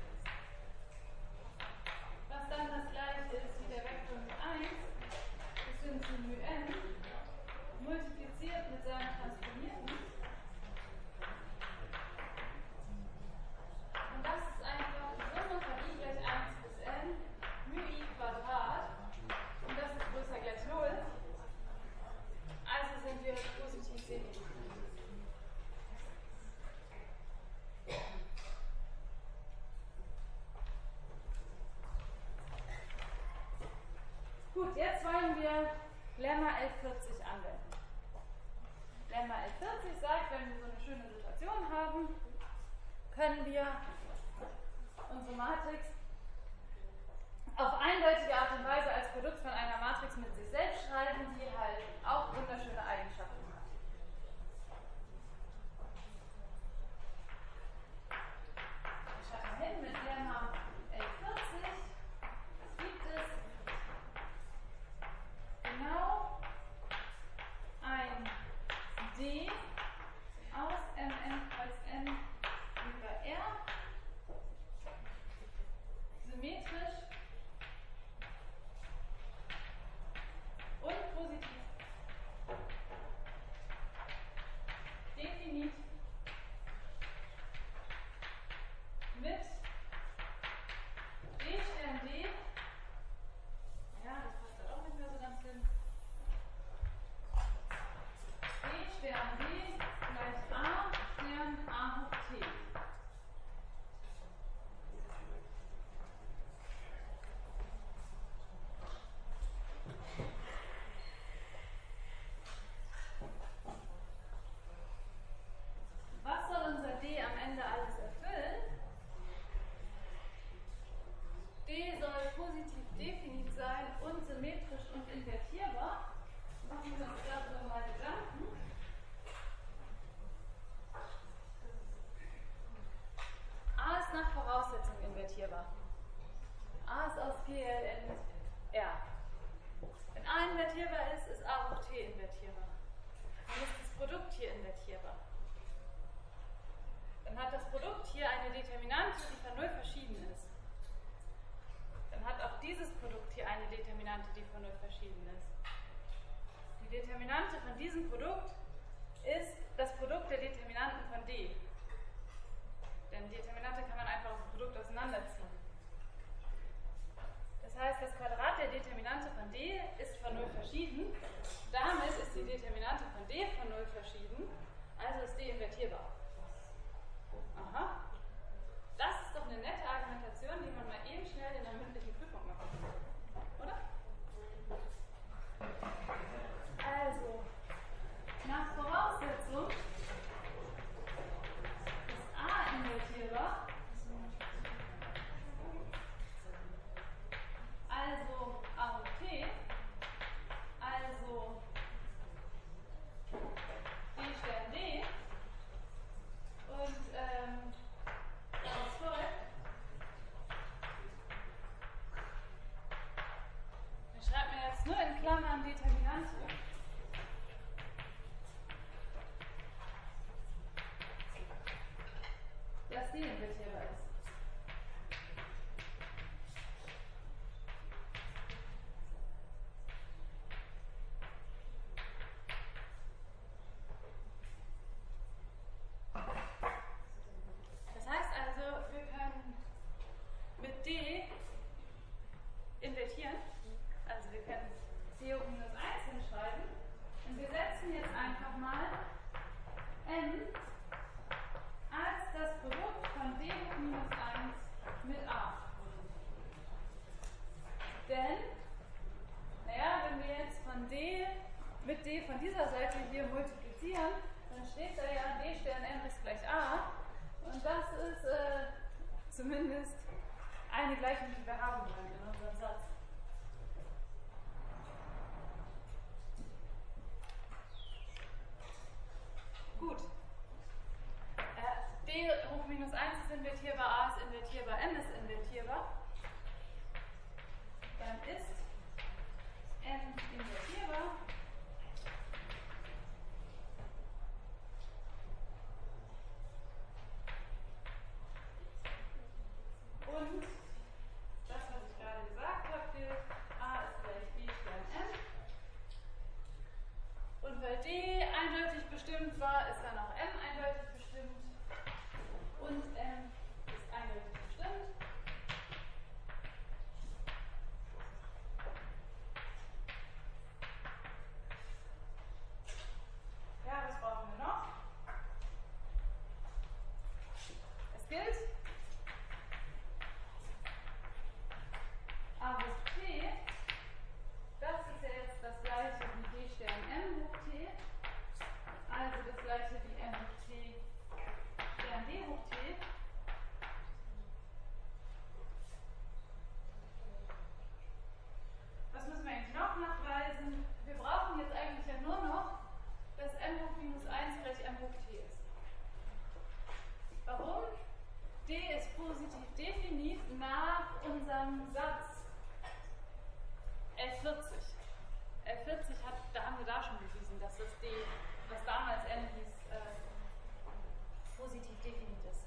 was dann das gleiche ist wie der Vektor μ eins bis hin zu μn, multipliziert mit seinem Transformierten. Und das ist einfach die Summe von i gleich eins bis n, μi Quadrat. Und das ist größer gleich null. Also sind wir positiv definiert. Gut, jetzt wollen wir Lemma L vierzig anwenden. Lemma L vierzig sagt, wenn wir so eine schöne Situation haben, können wir unsere Matrix auf eindeutige Art und Weise als Produkt von einer Matrix mit sich selbst schreiben, die halt auch wunderschöne Eigenschaften hat. Ich schaue mal hin mit Lemma L vierzig. Gibt es genau ein D aus Mn kreuz n über R, symmetrisch und positiv definiert mit D Stern D, ja, das passt da auch nicht mehr so ganz hin, D Stern D gleich A Stern A hoch T. Was soll unser D am Ende alles erfüllen? D soll positiv definiert sein und symmetrisch und invertierbar. Machen wir uns darüber mal Gedanken. A ist nach Voraussetzung invertierbar. A ist aus P L N R. Wenn A invertierbar ist, ist A hoch T invertierbar. Dann ist das Produkt hier invertierbar. Dann hat das Produkt hier eine Determinante, die von null verschieden ist. Dann hat auch dieses Produkt hier eine Determinante, die von null verschieden ist. Die Determinante von diesem Produkt ist das Produkt der Determinanten von D. Denn Determinante kann man einfach aus dem Produkt auseinanderziehen. Das heißt, das Quadrat der Determinante von D ist von null verschieden. Damit ist die Determinante von D von null verschieden. Also ist D invertierbar. Aha. Das ist doch eine nette Argumentation, die man mal eben schnell in der mündlichen Prüfung machen kann. Oder? Also, nach Voraussetzung ist A invertierbar. Also A hoch T. Also D Stern D. Und ähm, daraus folgt, ich schreibe mir jetzt nur in Klammern Determinante. Dass die invertierbar ist. Das heißt also, wir können zumindest eine Gleichung, die wir haben wollen in unserem Satz. Gut. Äh, D hoch minus eins ist invertierbar, A ist invertierbar, N ist invertierbar. Dann ist N invertierbar. Und das, was ich gerade gesagt habe, gilt, A ist gleich D Stern N. Und weil D eindeutig bestimmt war, ist dann auch M eindeutig bestimmt. Und M ist eindeutig bestimmt. Ja, was brauchen wir noch? Es gilt, A hoch T, das ist ja jetzt das gleiche wie D Stern M hoch T, also das gleiche wie M hoch T Stern D hoch T. Was müssen wir eigentlich noch nachweisen? Wir brauchen jetzt eigentlich ja nur noch, dass M hoch minus eins gleich M hoch T ist. Warum? D ist positiv definiert nach unserem Satz L vierzig. L vierzig hat, da haben wir da schon bewiesen, dass das D, was damals N hieß, äh, positiv definiert ist.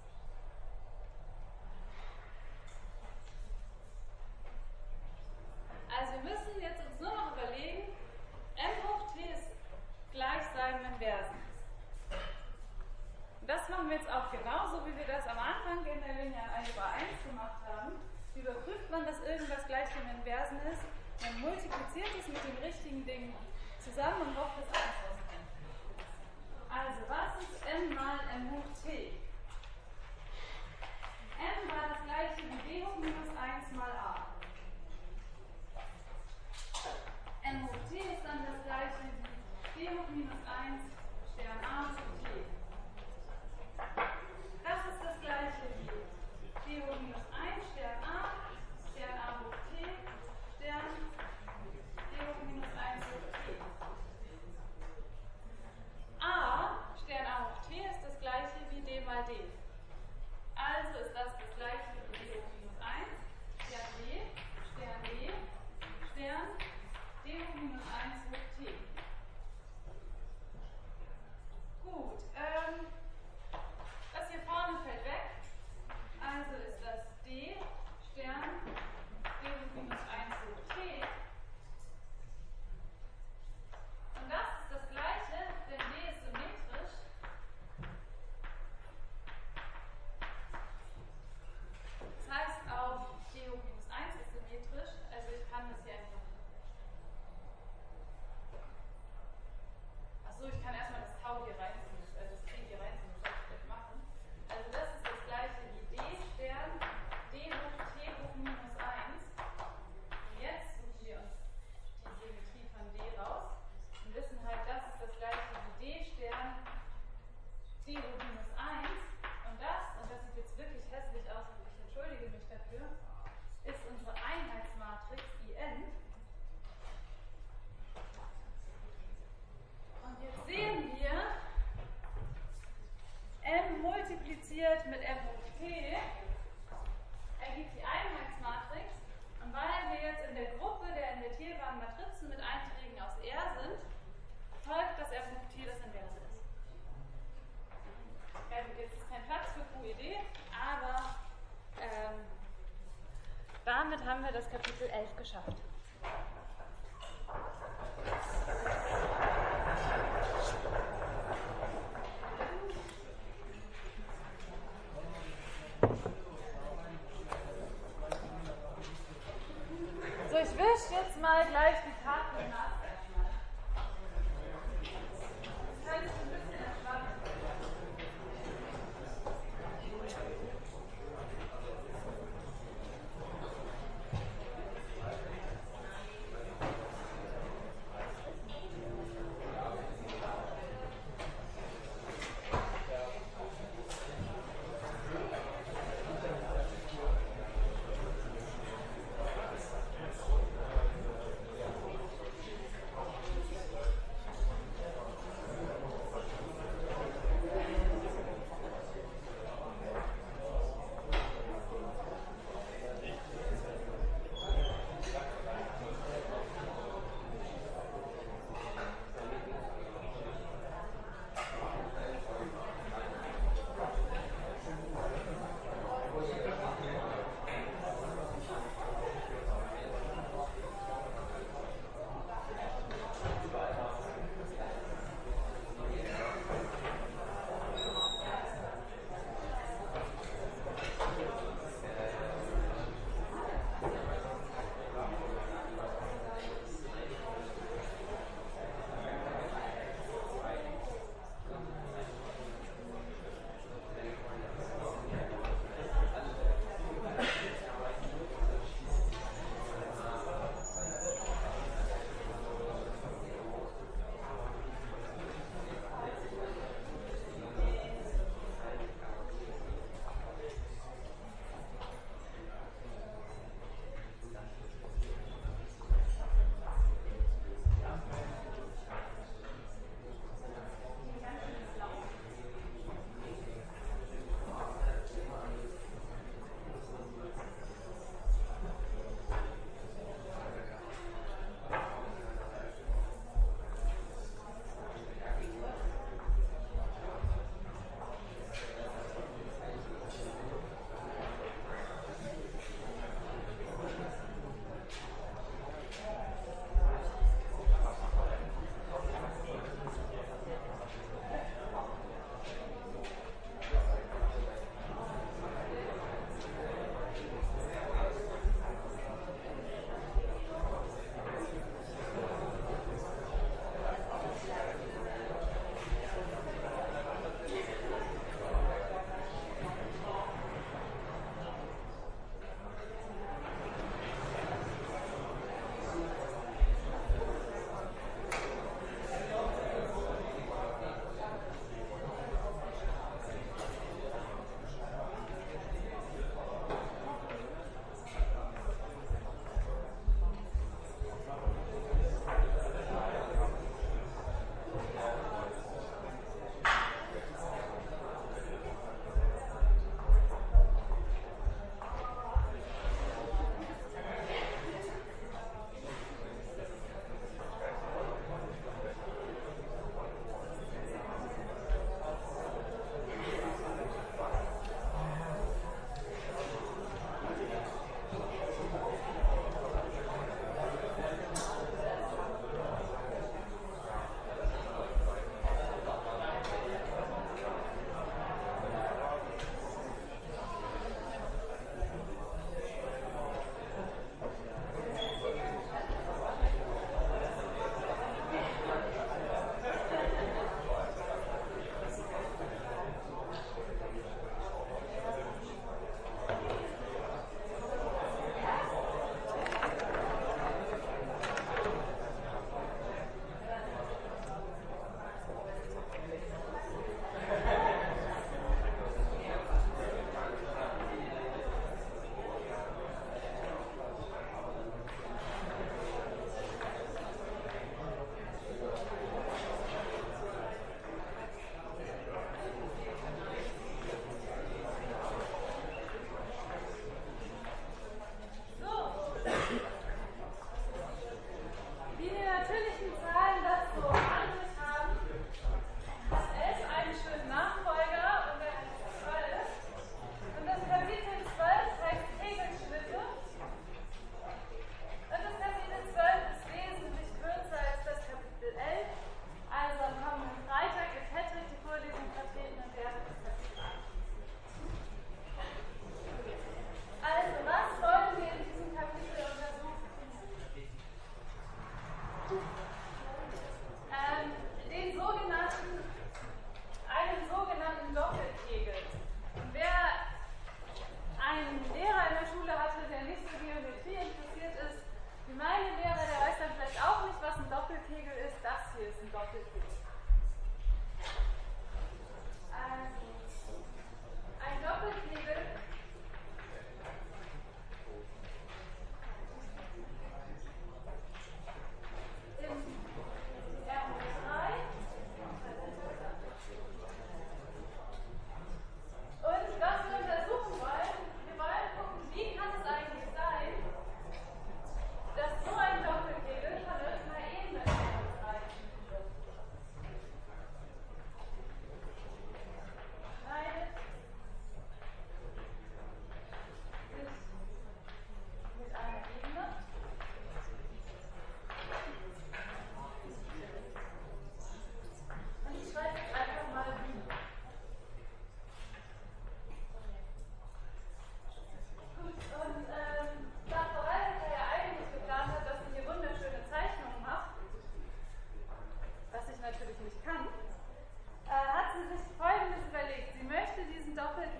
Also wir müssen jetzt uns nur noch überlegen, M hoch T ist gleich seinem Inversen. Und das machen wir jetzt auch genauso, wie wir das am Anfang in der linearen Algebra eins gemacht haben. Wie überprüft man, dass irgendwas gleich dem Inversen ist? Man multipliziert es mit den richtigen Dingen zusammen und hofft, dass eins rauskommt. Also, was ist n mal m hoch t? M war das gleiche wie d hoch minus eins mal a. M hoch t ist dann das gleiche wie d hoch minus eins Stern a zu t. Das ist das gleiche wie d hoch minus eins Stern a, Stern a hoch t, Stern d hoch minus eins hoch t. A, Stern a hoch t, ist das gleiche wie d mal d. Also ist das das gleiche wie d hoch minus eins, Stern d, Stern d, Stern d hoch minus eins hoch t. Gut, ähm, das hier vorne fällt weg. Also ist das d, Stern d hoch minus eins hoch t. Und das ist das gleiche, denn d ist symmetrisch. Das heißt auch, d hoch minus eins ist symmetrisch, also ich kann das hier einfach. Achso, ich kann erstmal das Tau hier reinziehen, also das T hier reinziehen, das soll ich vielleicht machen. Also das ist das gleiche wie d Stern d hoch t hoch minus eins. Und jetzt suchen wir uns die Symmetrie von d raus und wissen halt, das ist das gleiche wie d Stern d hoch minus eins. Und das, und das sieht jetzt wirklich hässlich aus und ich entschuldige mich dafür, ist unsere Einheitsmatrix I n. Und jetzt sehen wir, m multipliziert mit m hoch t ergibt die Einheitsmatrix. Und weil wir jetzt in der Gruppe der invertierbaren Matrizen mit Einträgen aus R sind, folgt, dass m hoch t das Inverse ist. Ja, gut, jetzt ist kein Platz für Q E D, aber ähm, damit haben wir das Kapitel elf geschafft. So, ich wische jetzt mal gleich die Tafel nass. Das kann ich ein bisschen entspannen.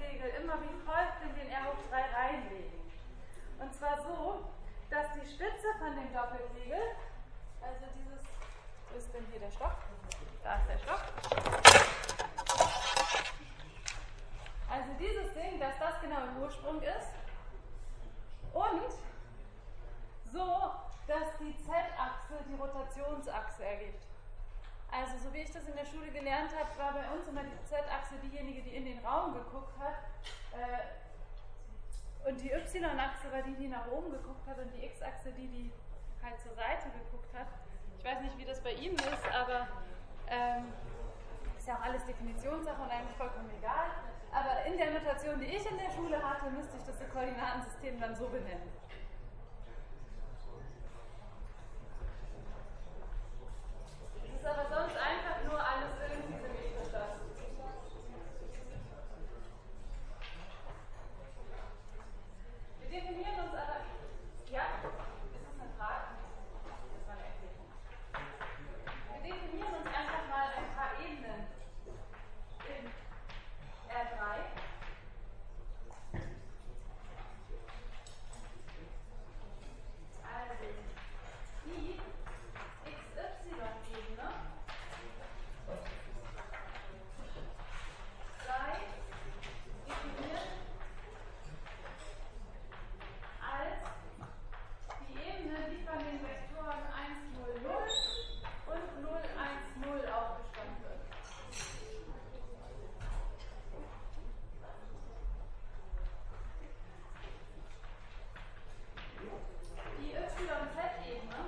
Doppelkegel immer wie folgt in den R hoch drei reinlegen. Und zwar so, dass die Spitze von dem Doppelkegel, also dieses, wo ist denn hier der Stock? Da ist der Stock. Also dieses Ding, dass das genau im Ursprung ist und so, dass die Z-Achse die Rotationsachse ergibt. Also so wie ich das in der Schule gelernt habe, war bei uns immer die Z-Achse diejenige, die in den Raum geguckt hat äh, und die Y-Achse war die, die nach oben geguckt hat und die X-Achse die, die halt zur Seite geguckt hat. Ich weiß nicht, wie das bei Ihnen ist, aber ähm, ist ja auch alles Definitionssache und eigentlich vollkommen egal. Aber in der Notation, die ich in der Schule hatte, müsste ich das Koordinatensystem dann so benennen. Es ist aber sonst einfach nur alles irgendwie symmetrisch das. Wir definieren uns aber. Ja? Ist das eine Frage? Das war eine Erklärung. Wir definieren uns einfach mal ein paar Ebenen in R drei. Also, die X Y-Ebene sei definiert als die Ebene, die von den Vektoren eins, null, null und null, eins, null aufgespannt wird. Die Y Z-Ebene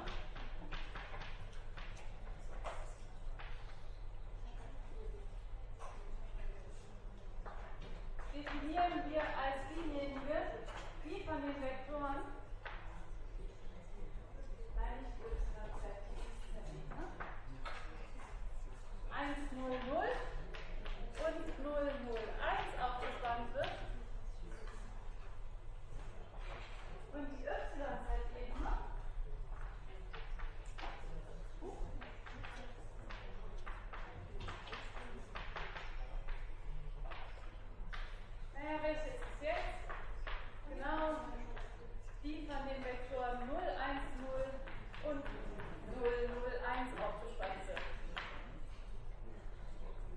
definieren wir als diejenige, die von den Vektoren eins, null, null und null, null, eins aufgespannt wird. Und die Y-Z-Ebene naja, welche ist es jetzt? Genau, die von den Vektoren null, eins, null und null, null, eins aufgespannt sind.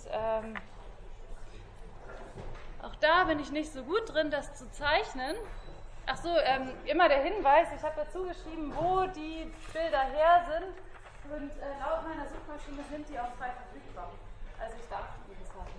ähm, auch da bin ich nicht so gut drin, das zu zeichnen. Ach so, ähm, immer der Hinweis, ich habe dazu geschrieben, wo die Bilder her sind. Und äh, laut meiner Suchmaschine sind die auch frei verfügbar. Also ich darf die jedes haben.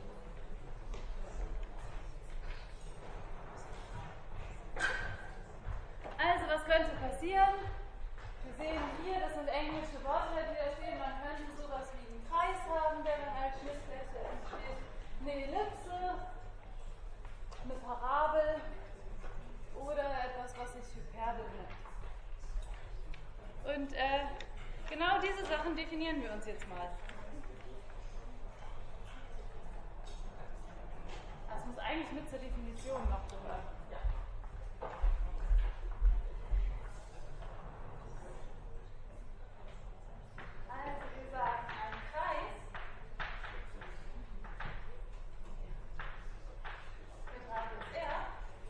Also was könnte passieren? Wir sehen hier, das sind englische Worte, die da stehen. Man könnte sowas wie einen Kreis haben, der dann als Schnittfläche entsteht. Eine Ellipse, eine Parabel oder etwas, was sich Hyperbel nennt. Und äh, genau diese Sachen definieren wir uns jetzt mal. Das muss eigentlich mit zur Definition noch gehören. Ja. Also wir sagen, ein Kreis mit Radius R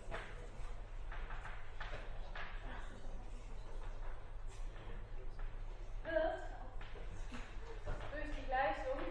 wird durch die Gleichung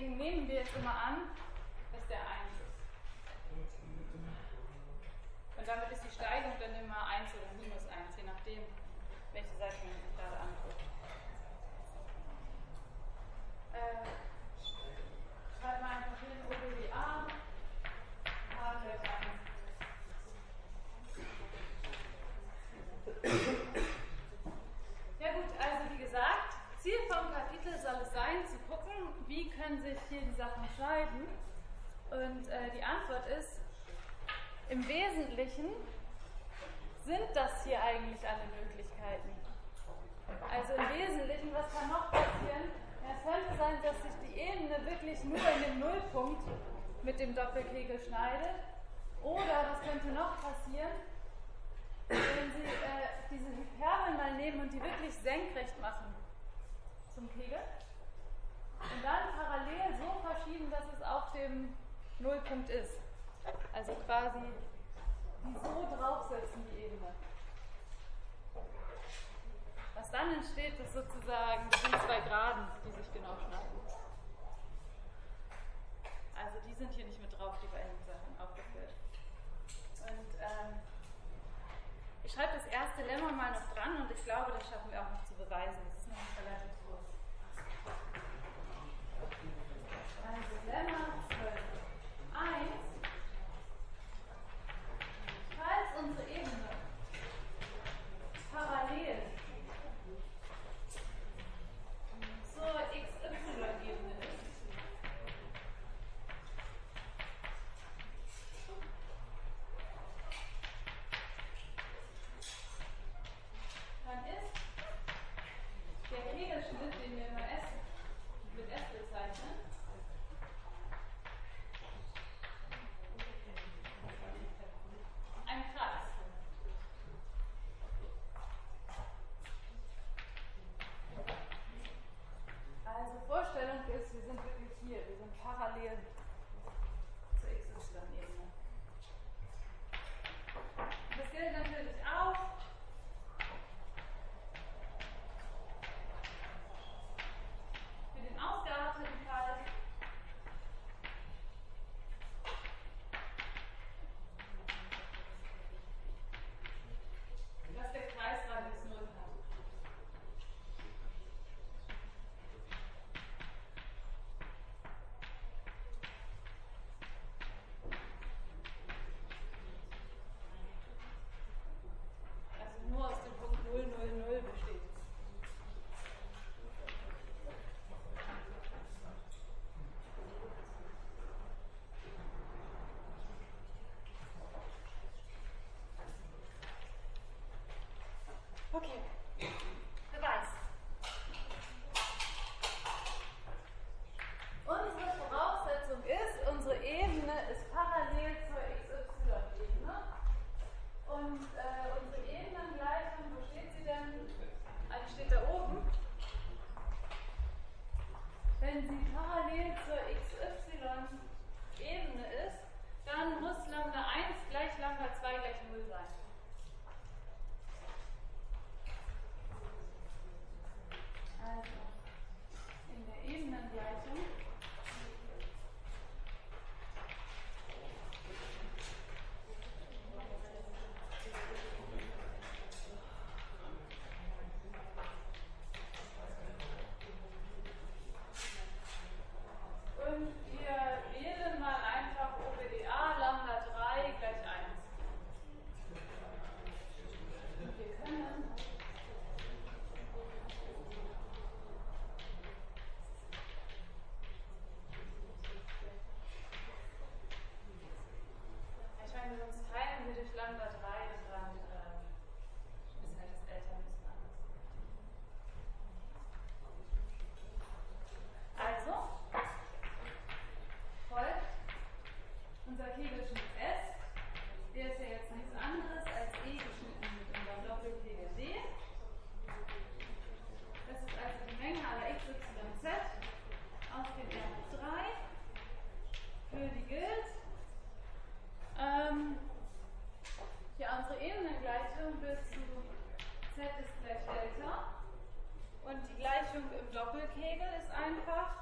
deswegen nehmen wir jetzt immer an, dass der eins ist. Und damit ist die Steigung dann immer eins oder minus eins, je nachdem, welche Seite man sich gerade anguckt. Äh, schreibt mal einfach hin, O B D A, H gleich eins. Ja gut, also wie gesagt, Ziel vom Kapitel soll es sein, zu gucken, wie können sich hier die Sachen schneiden. Und äh, die Antwort ist, im Wesentlichen sind das hier eigentlich alle Möglichkeiten. Also im Wesentlichen, was kann noch passieren? Ja, es könnte sein, dass sich die Ebene wirklich nur in dem Nullpunkt mit dem Doppelkegel schneidet. Oder was könnte noch passieren, wenn Sie äh, diese Hyperbeln mal nehmen und die wirklich senkrecht machen zum Kegel und dann parallel so verschieben, dass es auf dem Nullpunkt ist. Also quasi die so draufsetzen, die Ebene. Was dann entsteht, ist sozusagen, das sind zwei Geraden, die sich genau schneiden. Also die sind hier nicht mit drauf, die beiden Sachen aufgeführt. Und ähm, ich schreibe das erste Lemma mal noch dran und ich glaube, das schaffen wir auch noch zu beweisen. Das ist noch nicht relativ groß. Also Lemma zwölf. eins. Falls unsere Ebene parallel zur X Y-Ebene ist, dann ist der Kegelschnitt, den wir immer S mit S bezeichnen, ein Kreis. Also Vorstellung ist, wir sind wirklich hier, wir sind parallel zur X Y-Ebene. Das gilt natürlich auch für den ausgearteten Fall. Dass der Kreisradius null hat. Also nur aus dem Punkt null null null besteht. Okay, Beweis. Unsere Voraussetzung ist, unsere Ebene ist parallel zur X Y-Ebene. Und äh, unsere Ebenengleichung, wo steht sie denn? Ah, die steht da oben. Wenn sie parallel zur X Y-Ebene ist, dann muss Lambda eins gleich Lambda zwei gleich null sein. Also, in der Ebenengleichung und wir wählen mal einfach O B D A Lambda drei gleich eins. Und wir können ich meine, sonst teilen wir durch Lambda drei und dann ähm, ist halt das Delta ein bisschen anders. Also, folgt unser Kegelschnitt S, der ist ja jetzt nichts anderes als E geschnitten mit unserem Doppelkegel D. Das ist also die Menge aller x, y, z aus dem R hoch drei, für die gilt. Ähm, ja, unsere Ebenengleichung wird zu z ist gleich Delta und die Gleichung im Doppelkegel ist einfach